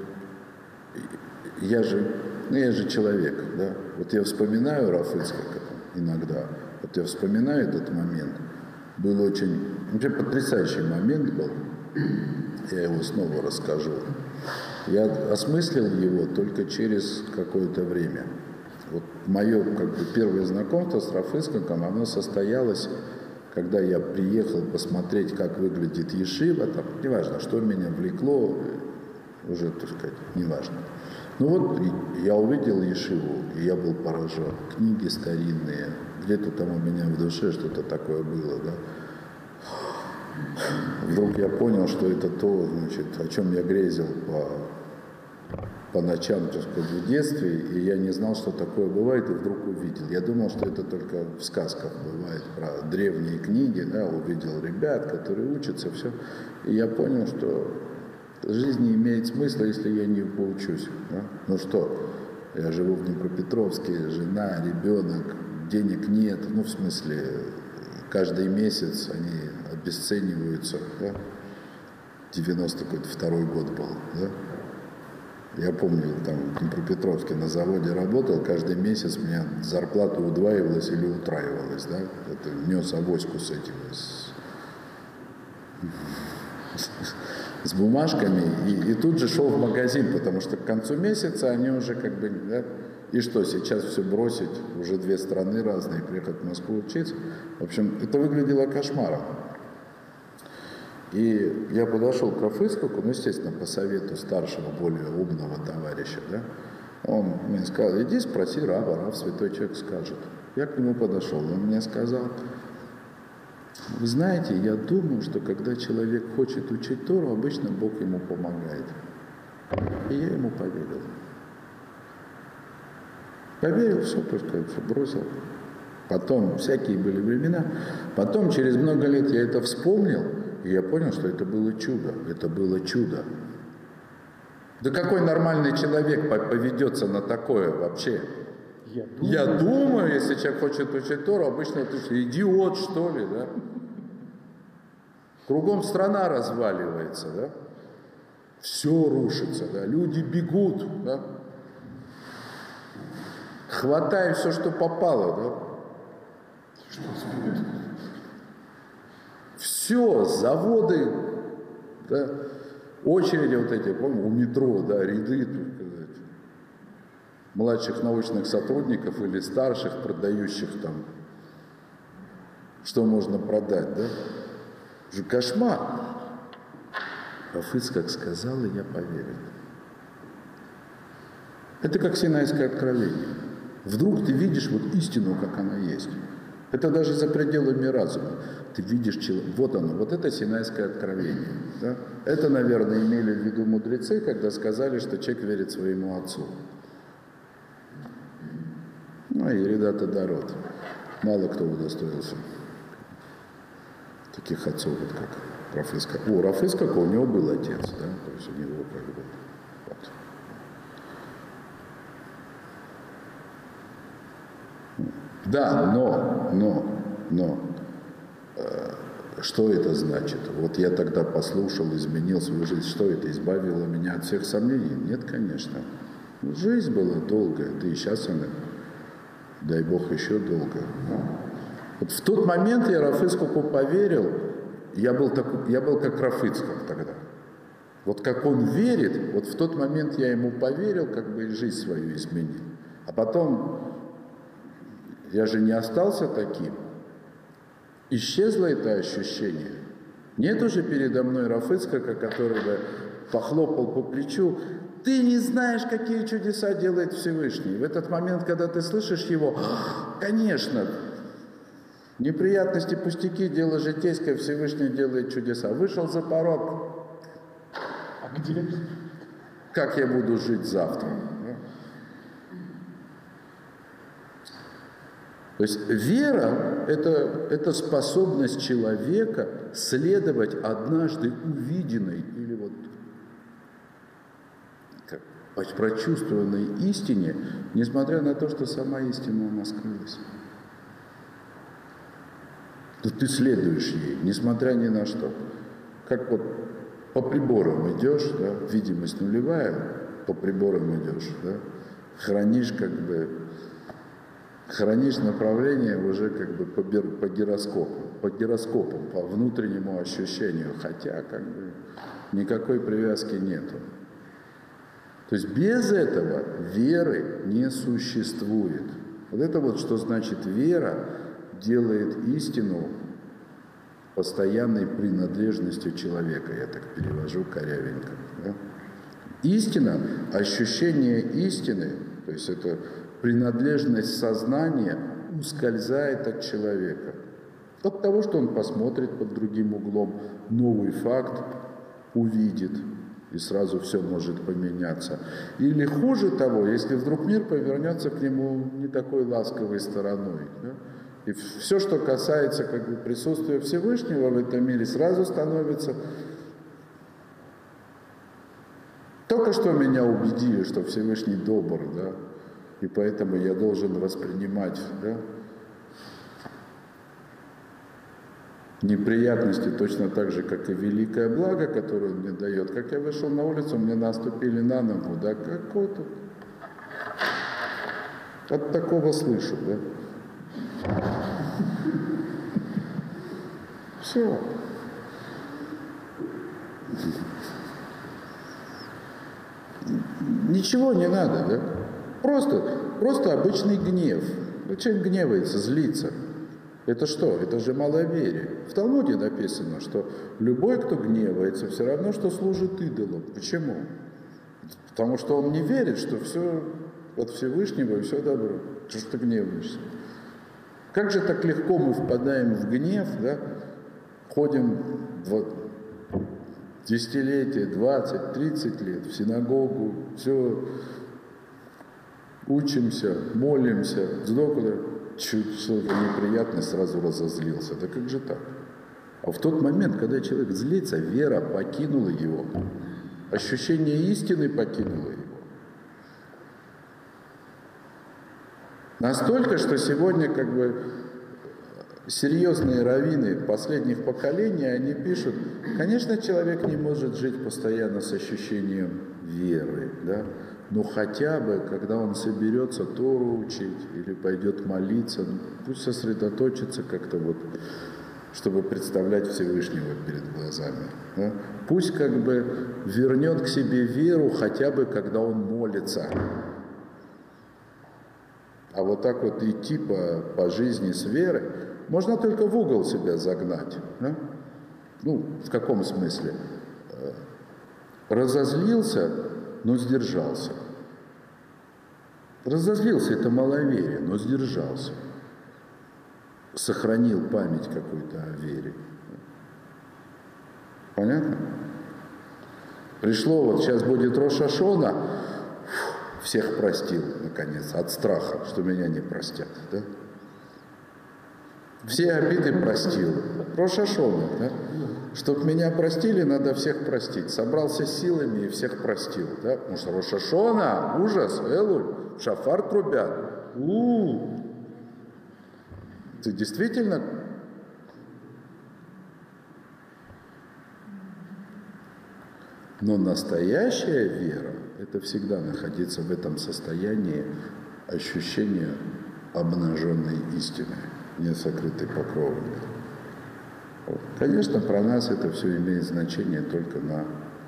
A: я же, ну я же человек, да? Вот я вспоминаю Раф Ицхака иногда, вот я вспоминаю этот момент, был очень, вообще потрясающий момент был, я его снова расскажу. Я осмыслил его только через какое-то время. Вот мое как бы, первое знакомство с Раф Ицхаком, оно состоялось, когда я приехал посмотреть, как выглядит ешива, там, неважно, что меня влекло, уже, так сказать, неважно. Ну вот, я увидел ешиву, и я был поражен. Книги старинные, где-то там у меня в душе что-то такое было, да. Вдруг я понял, что это то, значит, о чем я грезил по, по ночам, так сказать, в детстве, и я не знал, что такое бывает, и вдруг увидел. Я думал, что это только в сказках бывает, про древние книги, да, увидел ребят, которые учатся, все. И я понял, что жизнь не имеет смысла, если я не поучусь. Да? Ну что, я живу в Днепропетровске, жена, ребенок, денег нет, ну в смысле, каждый месяц они обесцениваются, да? девяносто второй год был, да? Я помню, там в Днепропетровске на заводе работал, каждый месяц у меня зарплата удваивалась или утраивалась, да? Это нес авоську с этим, с, с бумажками, и, и тут же шел в магазин, потому что к концу месяца они уже как бы, да? И что, сейчас все бросить, уже две страны разные, приехать в Москву учиться. В общем, это выглядело кошмаром. И я подошел к Раф Ицхаку, ну, естественно, по совету старшего, более умного товарища, да. Он мне сказал, иди спроси раба, Рав, святой человек скажет. Я к нему подошел, он мне сказал, вы знаете, я думаю, что когда человек хочет учить Тору, обычно Бог ему помогает. И я ему поверил. Поверил, все, только все бросил. Потом всякие были времена. Потом, через много лет я это вспомнил, и я понял, что это было чудо. Это было чудо. Да какой нормальный человек поведется на такое вообще?
B: Я думаю,
A: я думаю если человек хочет учить Тору, обычно это что, идиот, что ли, да? Кругом страна разваливается, да? Все рушится, да? Люди бегут, да? Хватай все, что попало, да?
B: Что спит?
A: Все, заводы Да? Очереди вот эти, помню, у метро, да, ряды, так сказать, младших научных сотрудников или старших, продающих там, что можно продать, да? Это же кошмар. Рафыц как сказал, и я поверил. Это как Синайское откровение. Вдруг ты видишь вот истину, как она есть. Это даже за пределами разума. Ты видишь человека. Вот оно, вот это Синайское откровение. Да? Это, наверное, имели в виду мудрецы, когда сказали, что человек верит своему отцу. Ну и Редата Дород. Мало кто удостоился таких отцов, вот как Рафыц. О, Рафыц какой, у него был отец, да? То есть у него как бы... Вот. Да, но, но, но, э, что это значит? Вот я тогда послушал, изменил свою жизнь. Что это? Избавило меня от всех сомнений? Нет, конечно. Жизнь была долгая, да и сейчас она, дай Бог, еще долгая. Вот в тот момент я Рафыцкому поверил, я был, так, я был как Рафыцкак тогда. Вот как он верит, вот в тот момент я ему поверил, как бы и жизнь свою изменил. А потом... Я же не остался таким. Исчезло это ощущение. Нет уже передо мной Рафыцкака, который бы похлопал по плечу. Ты не знаешь, какие чудеса делает Всевышний. В этот момент, когда ты слышишь его, конечно, неприятности, пустяки, дело житейское, Всевышний делает чудеса. Вышел за порог.
B: А где?
A: Как я буду жить завтра? То есть вера – это, это способность человека следовать однажды увиденной или вот как, прочувствованной истине, несмотря на то, что сама истина она скрылась. То ты следуешь ей, несмотря ни на что. Как вот по приборам идешь, да, видимость нулевая, по приборам идешь, да, хранишь как бы... Хранишь направление уже как бы по, по гироскопу, по гироскопу, по внутреннему ощущению, хотя как бы никакой привязки нету. То есть без этого веры не существует. Вот это вот что значит вера делает истину постоянной принадлежностью человека, я так перевожу корявенько. Да? Истина, ощущение истины, то есть это принадлежность сознания ускользает от человека. От того, что он посмотрит под другим углом, новый факт увидит, и сразу все может поменяться. Или хуже того, если вдруг мир повернется к нему не такой ласковой стороной. Да? И все, что касается как бы, присутствия Всевышнего в этом мире, сразу становится... Только что меня убедили, что Всевышний добр, да? И поэтому я должен воспринимать, да, неприятности точно так же, как и великое благо, которое он мне дает. Как я вышел на улицу, мне наступили на ногу, да, какой тут? От такого слышу, да. Все. Ничего не надо, да? Просто, просто обычный гнев. Человек гневается, злится. Это что? Это же маловерие. В Талмуде написано, что любой, кто гневается, все равно, что служит идолам. Почему? Потому что он не верит, что все от Всевышнего и все добро. Что ж ты гневаешься? Как же так легко мы впадаем в гнев, да? Ходим десятилетия, двадцать, тридцать лет в синагогу, все... Учимся, молимся, вдруг чуть что-то неприятное, сразу разозлился. Да как же так? А в тот момент, когда человек злится, вера покинула его. Ощущение истины покинуло его. Настолько, что сегодня как бы серьезные раввины последних поколений, они пишут, конечно, человек не может жить постоянно с ощущением веры, да? Но хотя бы, когда он соберется Тору учить или пойдет молиться, ну, пусть сосредоточится как-то вот чтобы представлять Всевышнего перед глазами. Да? Пусть как бы вернет к себе веру хотя бы, когда он молится. А вот так вот идти по, по жизни с верой, можно только в угол себя загнать. Да? Ну, в каком смысле? Разозлился, но сдержался. Разозлился — это маловерие, но сдержался. Сохранил память какую-то о вере. Понятно? Пришло, вот сейчас будет Рош ха-Шана, всех простил, наконец, от страха, что меня не простят. Да? Все обиды простил. Рош ха-Шана, да? Чтобы меня простили, надо всех простить. Собрался с силами и всех простил. Да? Потому что Рош ха-Шана, ужас, Элуль, шафар трубят. У-у-у. Ты действительно... Но настоящая вера — это всегда находиться в этом состоянии ощущения обнаженной истины, не сокрытой покровами. Вот. Конечно, про нас это все имеет значение только на,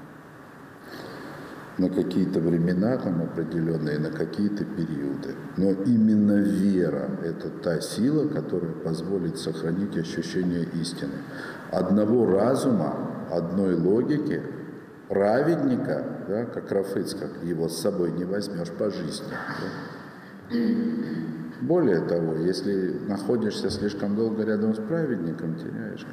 A: на какие-то времена там определенные, на какие-то периоды. Но именно вера — это та сила, которая позволит сохранить ощущение истины. Одного разума, одной логики, праведника, да, как Рафыцкак, его с собой не возьмешь по жизни. Да. Более того, если находишься слишком долго рядом с праведником, теряешь,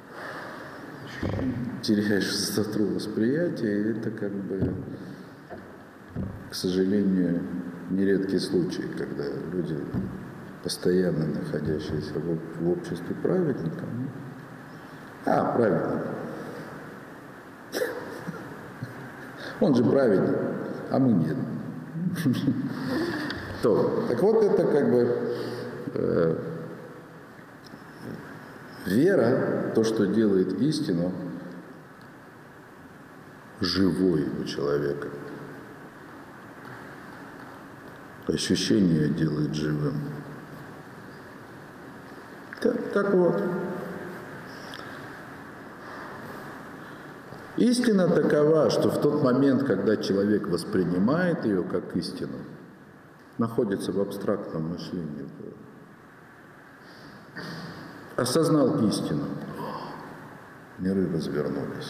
A: теряешь высоту восприятия, и это как бы, к сожалению, нередкий случай, когда люди, постоянно находящиеся в, в обществе праведника, ну, а, праведник, он же праведник, а мы нет. То, так вот это как бы э, вера, то, что делает истину живой у человека. Ощущение делает живым. Так, так вот. Истина такова, что в тот момент, когда человек воспринимает ее как истину, находится в абстрактном мышлении. Осознал истину. Миры развернулись.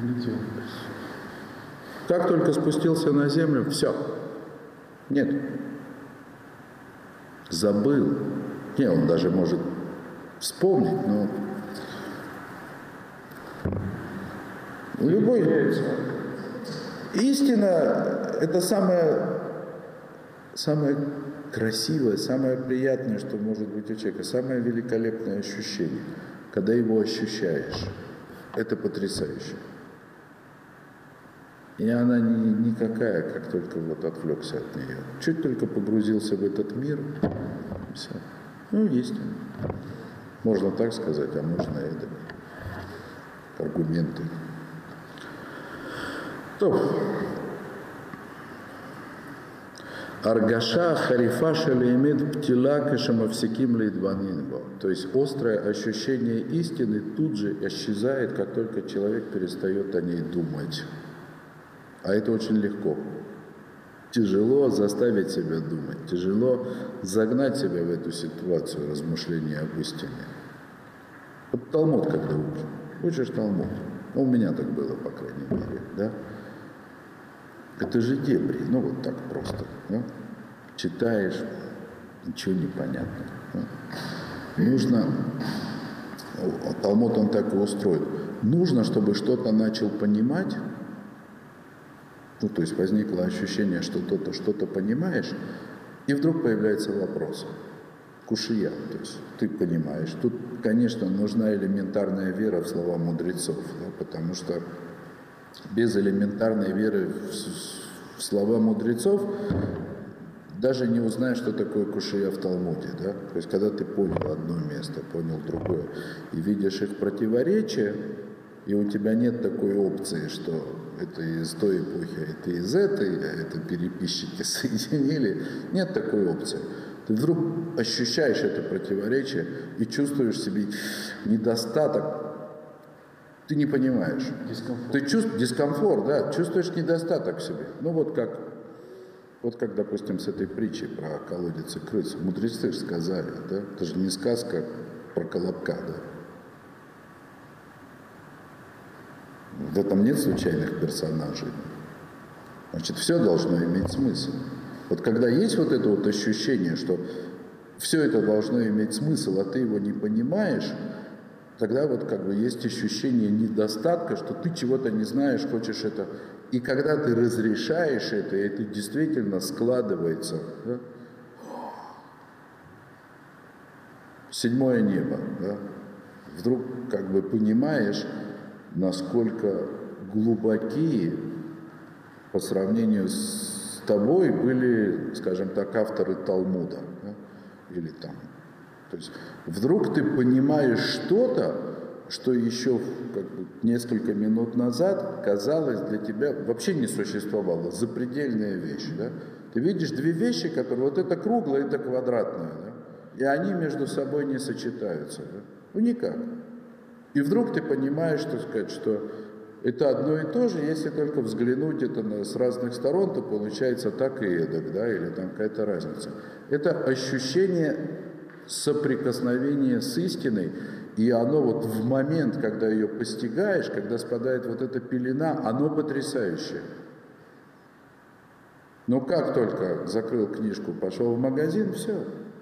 A: Как только спустился на землю, все. Нет. Забыл. Не, он даже может вспомнить, но любой... Истина — это самое, самое красивое, самое приятное, что может быть у человека, самое великолепное ощущение, когда его ощущаешь. Это потрясающе. И она не, никакая, как только вот отвлекся от нее. Чуть только погрузился в этот мир, все. Ну, истина. Можно так сказать, а можно это. Аргументы. То. Аргаша харифа шалеймет птила кашамавсиким лейдванинбо. То есть острое ощущение истины тут же исчезает, как только человек перестает о ней думать. А это очень легко. Тяжело заставить себя думать, тяжело загнать себя в эту ситуацию размышления об истине. Вот Талмуд когда учишь. Учишь Талмуд. Ну, у меня так было, по крайней мере, да? Это же дебри, ну вот так просто. Да? Читаешь, ничего не понятно. Да? Нужно, Талмуд он так и устроен, нужно, чтобы что-то начал понимать, ну то есть возникло ощущение, что ты что-то понимаешь, и вдруг появляется вопрос. Кушия, то есть ты понимаешь. Тут, конечно, нужна элементарная вера в слова мудрецов, да, потому что без элементарной веры в, в слова мудрецов даже не узнаешь, что такое кушия в Талмуде. Да? То есть когда ты понял одно место, понял другое, и видишь их противоречия, и у тебя нет такой опции, что это из той эпохи, а это из этой, а это переписчики соединили. Нет такой опции. ты вдруг ощущаешь это противоречие и чувствуешь в себе недостаток. Ты не понимаешь.
B: Дискомфорт.
A: Ты чувствуешь дискомфорт, да, чувствуешь недостаток в себе. Ну вот как, вот как, допустим, с этой притчей про колодец и крыс. Мудрецы же сказали, да, это же не сказка про Колобка, да. В этом нет случайных персонажей. Значит, все должно иметь смысл. Вот когда есть вот это вот ощущение, что все это должно иметь смысл, а ты его не понимаешь, тогда вот как бы есть ощущение недостатка, что ты чего-то не знаешь, хочешь это. И когда ты разрешаешь это, и это действительно складывается, да? Седьмое небо, да? Вдруг как бы понимаешь, насколько глубокие по сравнению с тобой были, скажем так, авторы Талмуда, да? Или там. То есть вдруг ты понимаешь что-то, что еще как бы, несколько минут назад казалось для тебя вообще не существовало, запредельная вещь. Да? Ты видишь две вещи, которые вот это круглое, это квадратное, да? И они между собой не сочетаются. Да? Ну никак. И вдруг ты понимаешь, так сказать, что это одно и то же, если только взглянуть это на, с разных сторон, то получается так и эдак, да, или там какая-то разница. Это ощущение соприкосновения с истиной, и оно вот в момент, когда ее постигаешь, когда спадает вот эта пелена, оно потрясающее. Но как только закрыл книжку, пошел в магазин, все,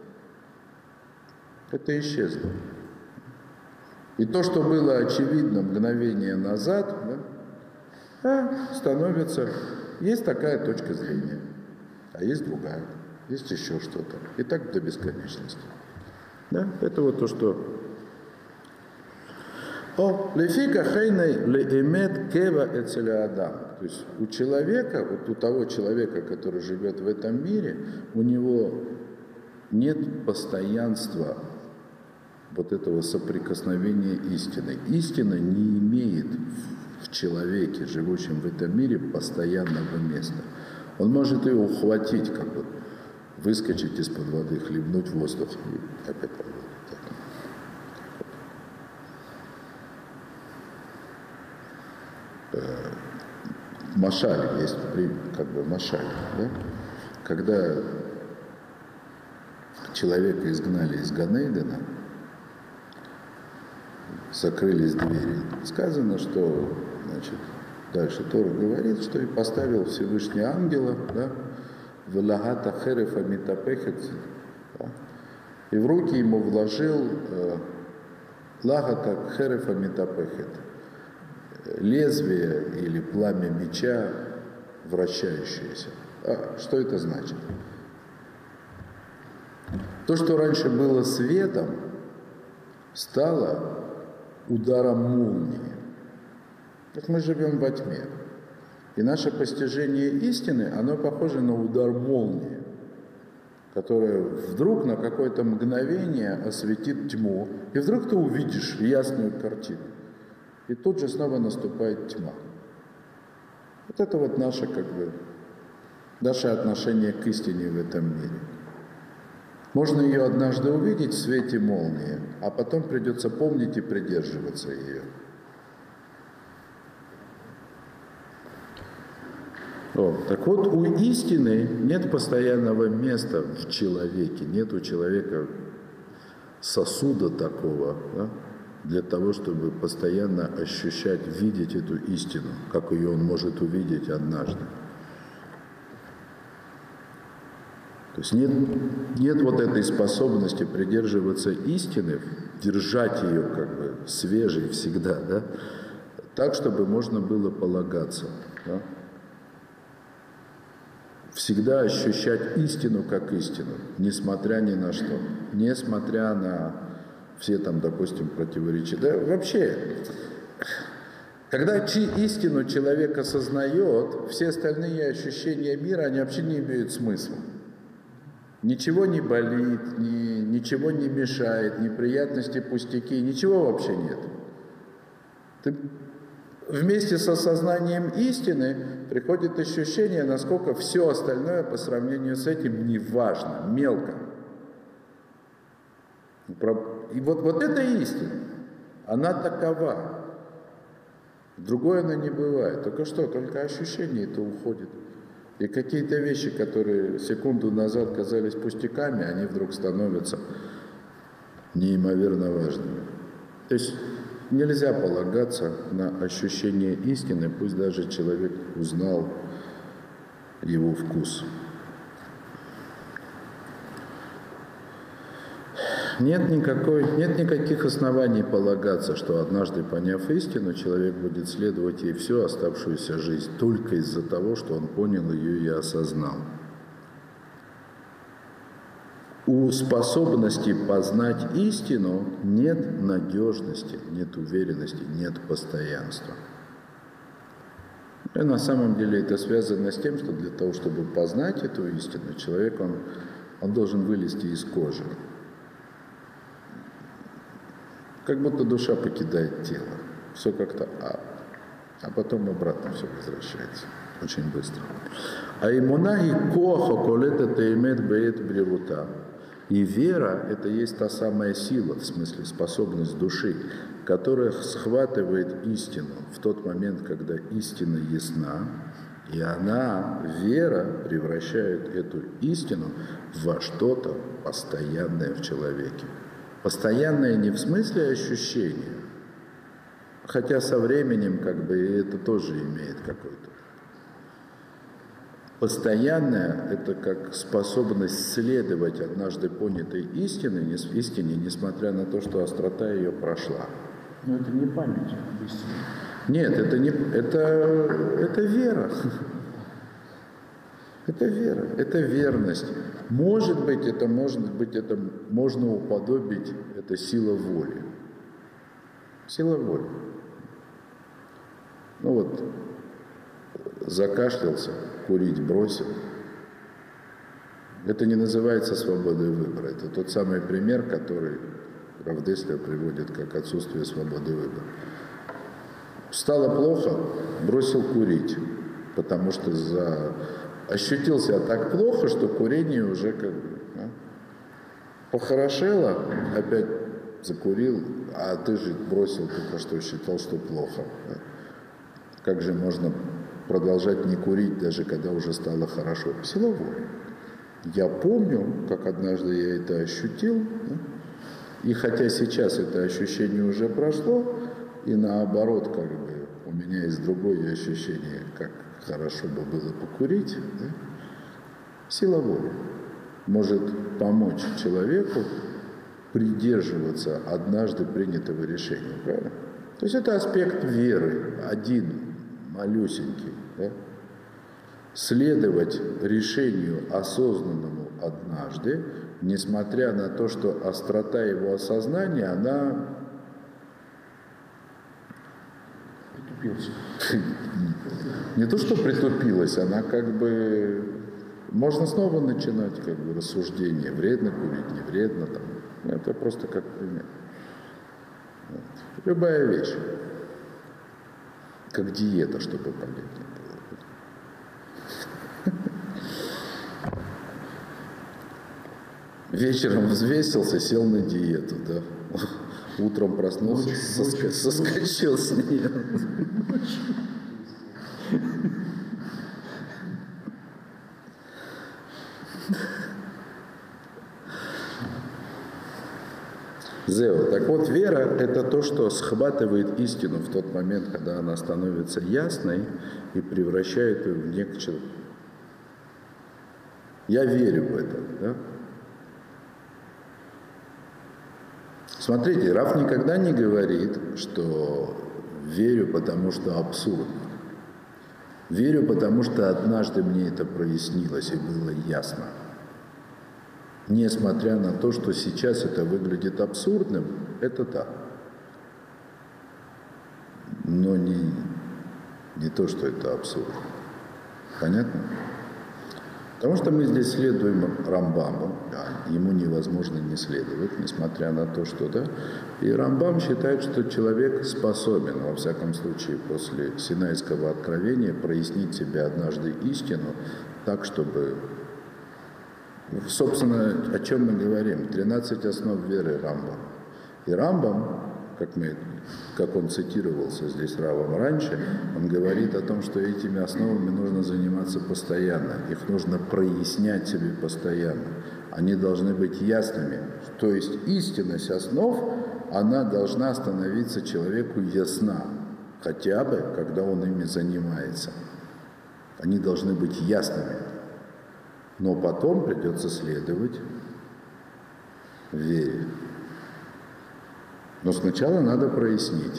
A: это исчезло. И то, что было очевидно мгновение назад, да, становится, есть такая точка зрения, а есть другая, есть еще что-то. И так до бесконечности. Да? Это вот то, что... О, лефика хейной леэмет кева эцелеадам. То есть у человека, вот у того человека, который живет в этом мире, у него нет постоянства вот этого соприкосновения истины. Истина не имеет в человеке, живущем в этом мире, постоянного места. Он может ее ухватить, как бы выскочить из-под воды, хлебнуть воздух и опять под воду. Машаль есть, как бы машаль, да? Когда человека изгнали из Ганейдена, закрылись двери, сказано, что, значит, дальше Тора говорит, что и поставил Всевышний ангела, да, в лагата херефа митапехет, да, и в руки ему вложил э, лагата херефа митапехет, лезвие или пламя меча, вращающееся. А что это значит? То, что раньше было светом, стало ударом молнии. Так мы живем во тьме. И наше постижение истины, оно похоже на удар молнии, которая вдруг на какое-то мгновение осветит тьму, и вдруг ты увидишь ясную картину. И тут же снова наступает тьма. Вот это вот наше, как бы, наше отношение к истине в этом мире. Можно ее однажды увидеть в свете молнии, а потом придется помнить и придерживаться ее. О, так вот, у истины нет постоянного места в человеке, нет у человека сосуда такого, да, для того, чтобы постоянно ощущать, видеть эту истину, как ее он может увидеть однажды. То есть нет, нет вот этой способности придерживаться истины, держать ее как бы свежей всегда, да, так, чтобы можно было полагаться, да? Всегда ощущать истину как истину, несмотря ни на что, несмотря на все там, допустим, противоречия. Да вообще, когда истину человек осознает, все остальные ощущения мира, они вообще не имеют смысла. Ничего не болит, ни, ничего не мешает, неприятности, пустяки, ничего вообще нет. Ты вместе с осознанием истины приходит ощущение, насколько все остальное по сравнению с этим не важно, мелко. И вот, вот эта истина, она такова. Другое она не бывает. Только что, только ощущение это уходит. И какие-то вещи, которые секунду назад казались пустяками, они вдруг становятся неимоверно важными. То есть нельзя полагаться на ощущение истины, пусть даже человек узнал его вкус. Нет, никакой, нет никаких оснований полагаться, что однажды поняв истину, человек будет следовать ей всю оставшуюся жизнь только из-за того, что он понял ее и осознал. У способности познать истину нет надежности, нет уверенности, нет постоянства. И на самом деле это связано с тем, что для того, чтобы познать эту истину, человек он, он должен вылезти из кожи. Как будто душа покидает тело. Все как-то а, а потом обратно все возвращается. Очень быстро. А имуна и коха колета теймет беет брерута. И вера – это есть та самая сила, в смысле способность души, которая схватывает истину в тот момент, когда истина ясна, и она, вера, превращает эту истину во что-то постоянное в человеке. Постоянное не в смысле ощущения, хотя со временем как бы это тоже имеет какой-то. Постоянное – это как способность следовать однажды понятой истине, истине, несмотря на то, что острота ее прошла.
B: Но это не память об истине.
A: Нет, это, не, это, это вера. Это вера, это верность. Может быть, это может быть, это можно уподобить, это сила воли. Сила воли. Ну вот, закашлялся, курить бросил. Это не называется свободой выбора. Это тот самый пример, который Рав Деслер приводит как отсутствие свободы выбора. Стало плохо, бросил курить, потому что за... ощутил себя так плохо, что курение уже как бы да, похорошело, опять закурил, а ты же бросил только что, считал, что плохо. Да. Как же можно продолжать не курить, даже когда уже стало хорошо? Сила воли. Я помню, как однажды я это ощутил, да, и хотя сейчас это ощущение уже прошло, и наоборот, как бы у меня есть другое ощущение, как хорошо бы было покурить, да? Сила воли может помочь человеку придерживаться однажды принятого решения, правильно? То есть это аспект веры, один, малюсенький, да? Следовать решению осознанному однажды, несмотря на то, что острота его осознания, она...
B: Притупился.
A: Не то, что притупилась, она как бы... Можно снова начинать как бы рассуждение, вредно курить, не вредно. Там. Это просто как пример. Вот. Любая вещь. Как диета, чтобы понятнее было. Вечером взвесился, сел на диету, да. Утром проснулся, ночью, соска- ночью, соскочил с нее. Зео. Так вот, вера – это то, что схватывает истину в тот момент, когда она становится ясной и превращает ее в некое. Я верю в это, да? Смотрите, Рав никогда не говорит, что верю, потому что абсурдно. Верю, потому что однажды мне это прояснилось и было ясно. Несмотря на то, что сейчас это выглядит абсурдным, это так. Но не, не то, что это абсурдно. Понятно? Потому что мы здесь следуем Рамбаму, да, ему невозможно не следовать, несмотря на то, что, да, и Рамбам считает, что человек способен, во всяком случае, после Синайского откровения прояснить себе однажды истину так, чтобы Собственно, о чем мы говорим? тринадцать основ веры Рамбам. И Рамбам, как, мы, как он цитировался здесь Равом раньше, он говорит о том, что этими основами нужно заниматься постоянно, их нужно прояснять себе постоянно. Они должны быть ясными. То есть истинность основ, она должна становиться человеку ясна, хотя бы, когда он ими занимается. Они должны быть ясными. Но потом придется следовать вере. Но сначала надо прояснить.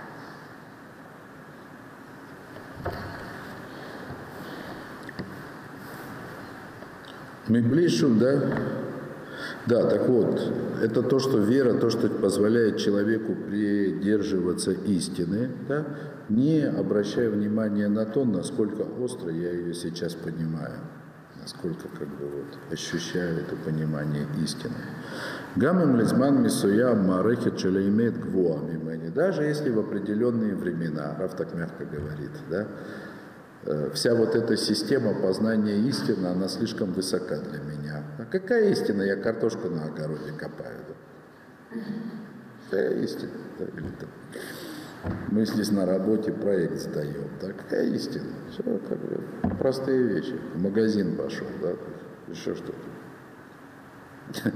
A: Мы ближе, да? Да, так вот, это то, что вера, то, что позволяет человеку придерживаться истины, да, не обращая внимания на то, насколько остро я ее сейчас понимаю, насколько как бы вот ощущаю это понимание истины. Гамем лизман мисуя марехет челеймет гвуа мимени. Даже если в определенные времена, Рав так мягко говорит, да, вся вот эта система познания истины, она слишком высока для меня. А какая истина? Я картошку на огороде копаю. Да? Какая истина? Да? Или там, мы здесь на работе проект сдаем. Да? Какая истина? Все, как бы, простые вещи. В магазин пошел, да? Еще что-то.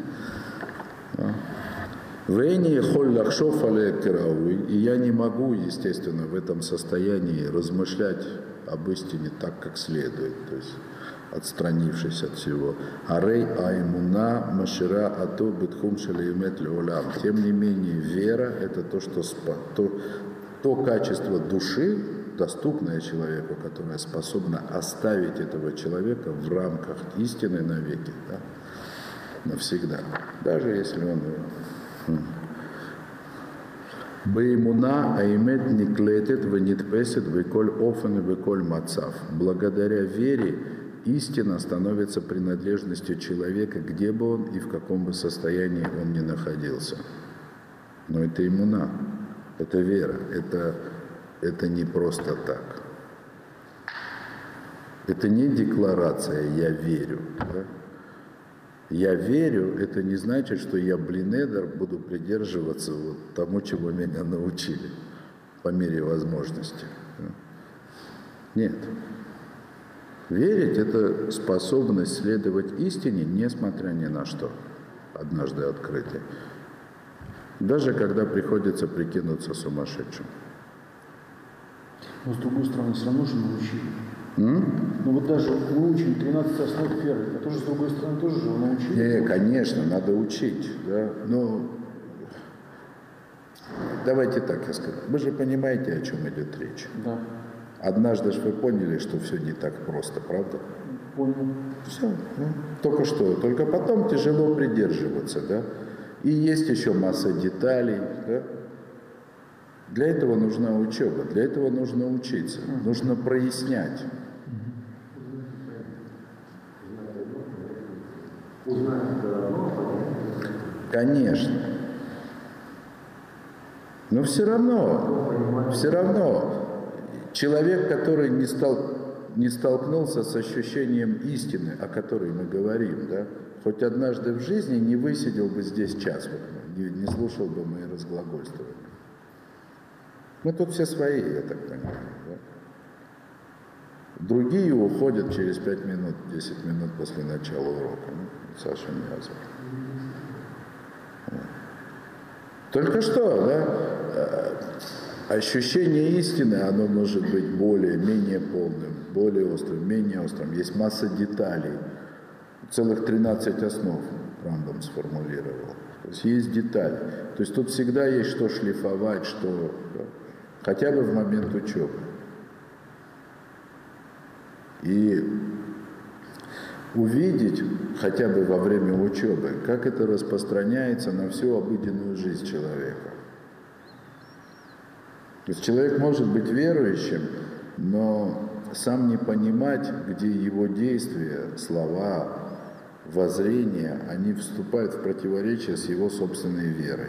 A: Вейни холь лахшоф алея кирауи. И я не могу, естественно, в этом состоянии размышлять об истине так, как следует, то есть отстранившись от всего. Арей аймуна машира ато битхум шалеймет леолам. Тем не менее, вера – это то, что спа, то, то качество души, доступное человеку, которое способно оставить этого человека в рамках истины навеки, да, навсегда, даже если он... Беймуна аймет никлетет венитпесет веколь офен веколь мацав. Благодаря вере истина становится принадлежностью человека, где бы он и в каком бы состоянии он ни находился. Но это иммуна, это вера, это, это не просто так. Это не декларация «я верю». Да? Я верю, это не значит, что я, блинедер, буду придерживаться вот тому, чего меня научили, по мере возможности. Нет. Верить – это способность следовать истине, несмотря ни на что, однажды открытой. Даже когда приходится прикинуться сумасшедшим.
B: Но с другой стороны, все равно же научили.
A: М?
B: Ну вот даже мы учим тринадцать основ веры, а тоже с другой стороны тоже же научили.
A: Не, конечно, надо учить, да, но давайте так я скажу. Вы же понимаете, о чем идет речь.
B: Да.
A: Однажды же вы поняли, что все не так просто, правда?
B: Понял.
A: Все, да. Только что, только потом тяжело придерживаться, да. И есть еще масса деталей, да. Для этого нужна учеба, для этого нужно учиться, нужно прояснять. Конечно. Но все равно, все равно, человек, который не, стал, не столкнулся с ощущением истины, о которой мы говорим, да, хоть однажды в жизни не высидел бы здесь час, вот, не, не слушал бы мои разглагольствования. Мы тут все свои, я так понимаю. Да? Другие уходят через пять минут, десять минут после начала урока. Ну, Саша Мязов. Только что, да, ощущение истины, оно может быть более, менее полным, более острым, менее острым. Есть масса деталей. Целых тринадцать основ Рамбам сформулировал. То есть есть детали. То есть тут всегда есть что шлифовать, что... Да, хотя бы в момент учебы. И увидеть хотя бы во время учебы, как это распространяется на всю обыденную жизнь человека. То есть человек может быть верующим, но сам не понимать, где его действия, слова, воззрения, они вступают в противоречие с его собственной верой.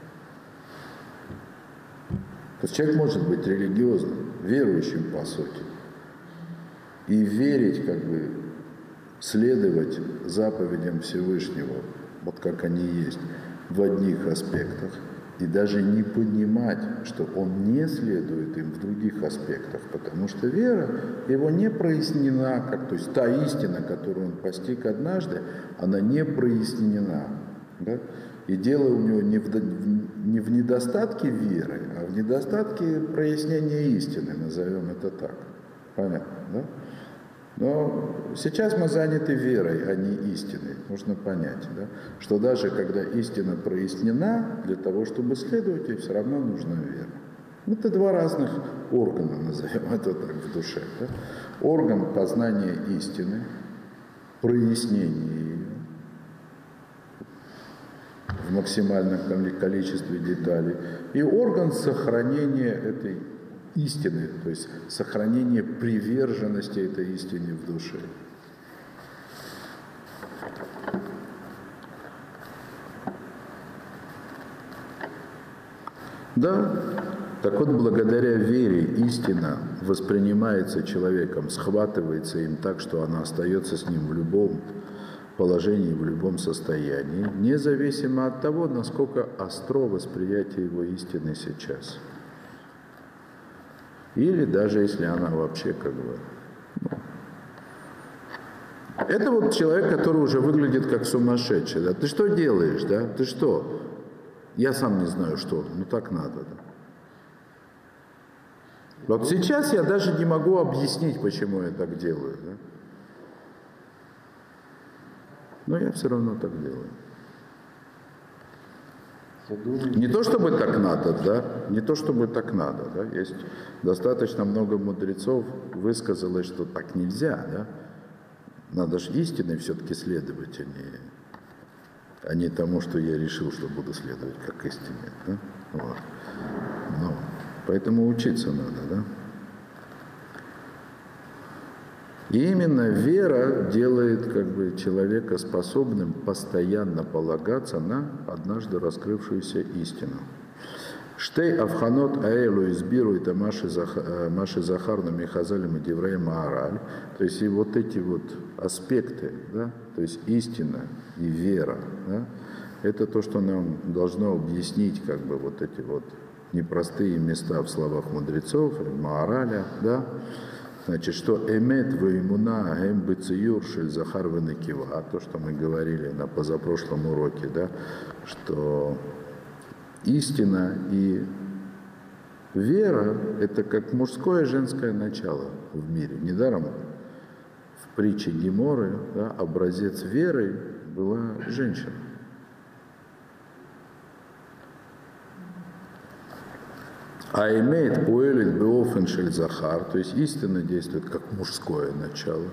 A: То есть человек может быть религиозным, верующим по сути, и верить как бы следовать заповедям Всевышнего, вот как они есть, в одних аспектах, и даже не понимать, что он не следует им в других аспектах, потому что вера его не прояснена, как, то есть та истина, которую он постиг однажды, она не прояснена. Да? И дело у него не в, не в недостатке веры, а в недостатке прояснения истины, назовем это так. Понятно, да? Но сейчас мы заняты верой, а не истиной. Нужно понять, да, что даже когда истина прояснена, для того, чтобы следовать ей, все равно нужна вера. Это два разных органа, назовем это так, в душе. Да? Орган познания истины, прояснения ее в максимальном количестве деталей, и орган сохранения этой истины, то есть сохранение приверженности этой истине в душе. Да, так вот, благодаря вере истина воспринимается человеком, схватывается им так, что она остается с ним в любом положении, в любом состоянии, независимо от того, насколько остро восприятие его истины сейчас. Или даже если она вообще как бы... Ну, это вот человек, который уже выглядит как сумасшедший. Да? Ты что делаешь, да? Ты что? Я сам не знаю, что. Ну так надо, да? Вот сейчас я даже не могу объяснить, почему я так делаю, да? Но я все равно так делаю. Не то чтобы так надо, да, не то чтобы так надо, да, есть достаточно много мудрецов высказалось, что так нельзя, да, надо же истиной все-таки следовать, а не, а не тому, что я решил, что буду следовать как истине, да, вот. Ну, поэтому учиться надо, да. И именно вера делает как бы человека способным постоянно полагаться на однажды раскрывшуюся истину. Штей авханот аэлу избирует Маши Захарну Михазалем и Деврей Маараль. То есть и вот эти вот аспекты, да, то есть истина и вера, да, это то, что нам должно объяснить как бы вот эти вот непростые места в словах мудрецов, Маараля, да. Значит, что эмет ваимуна гэм быциюр шель захар венекива, то, что мы говорили на позапрошлом уроке, да, что истина и вера – это как мужское и женское начало в мире. Недаром в притче Геморы, да, образец веры была женщина. А имеет поэлит беофен шель захар, то есть истина действует как мужское начало.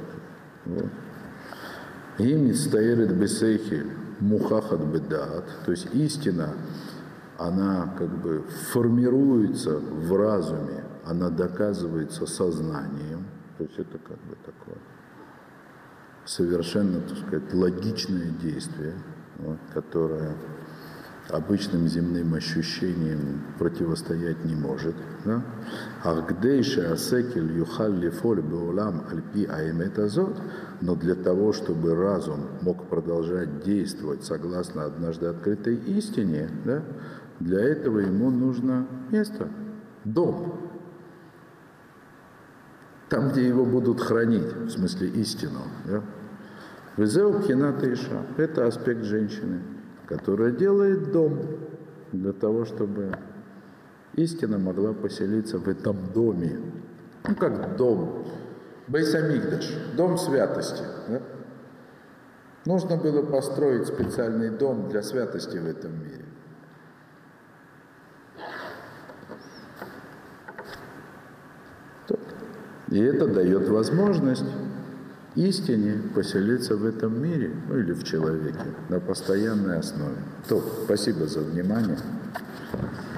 A: Им стоит бесейхель мухахат бедат, то есть истина, она как бы формируется в разуме, она доказывается сознанием, то есть это как бы такое совершенно, так сказать, логичное действие, вот, которое обычным земным ощущениям противостоять не может. Ахдейша асекель юхал лифоль беулам альпи аэмет азот, но для того, чтобы разум мог продолжать действовать согласно однажды открытой истине, да, для этого ему нужно место, дом. Там, где его будут хранить, в смысле истину. Да? Везеу пхината иша – это аспект женщины, которая делает дом для того, чтобы истина могла поселиться в этом доме. Ну, как дом. Бейс Амикдаш, дом святости. Да? Нужно было построить специальный дом для святости в этом мире. И это дает возможность истине поселиться в этом мире, ну или в человеке, на постоянной основе. То, спасибо за внимание.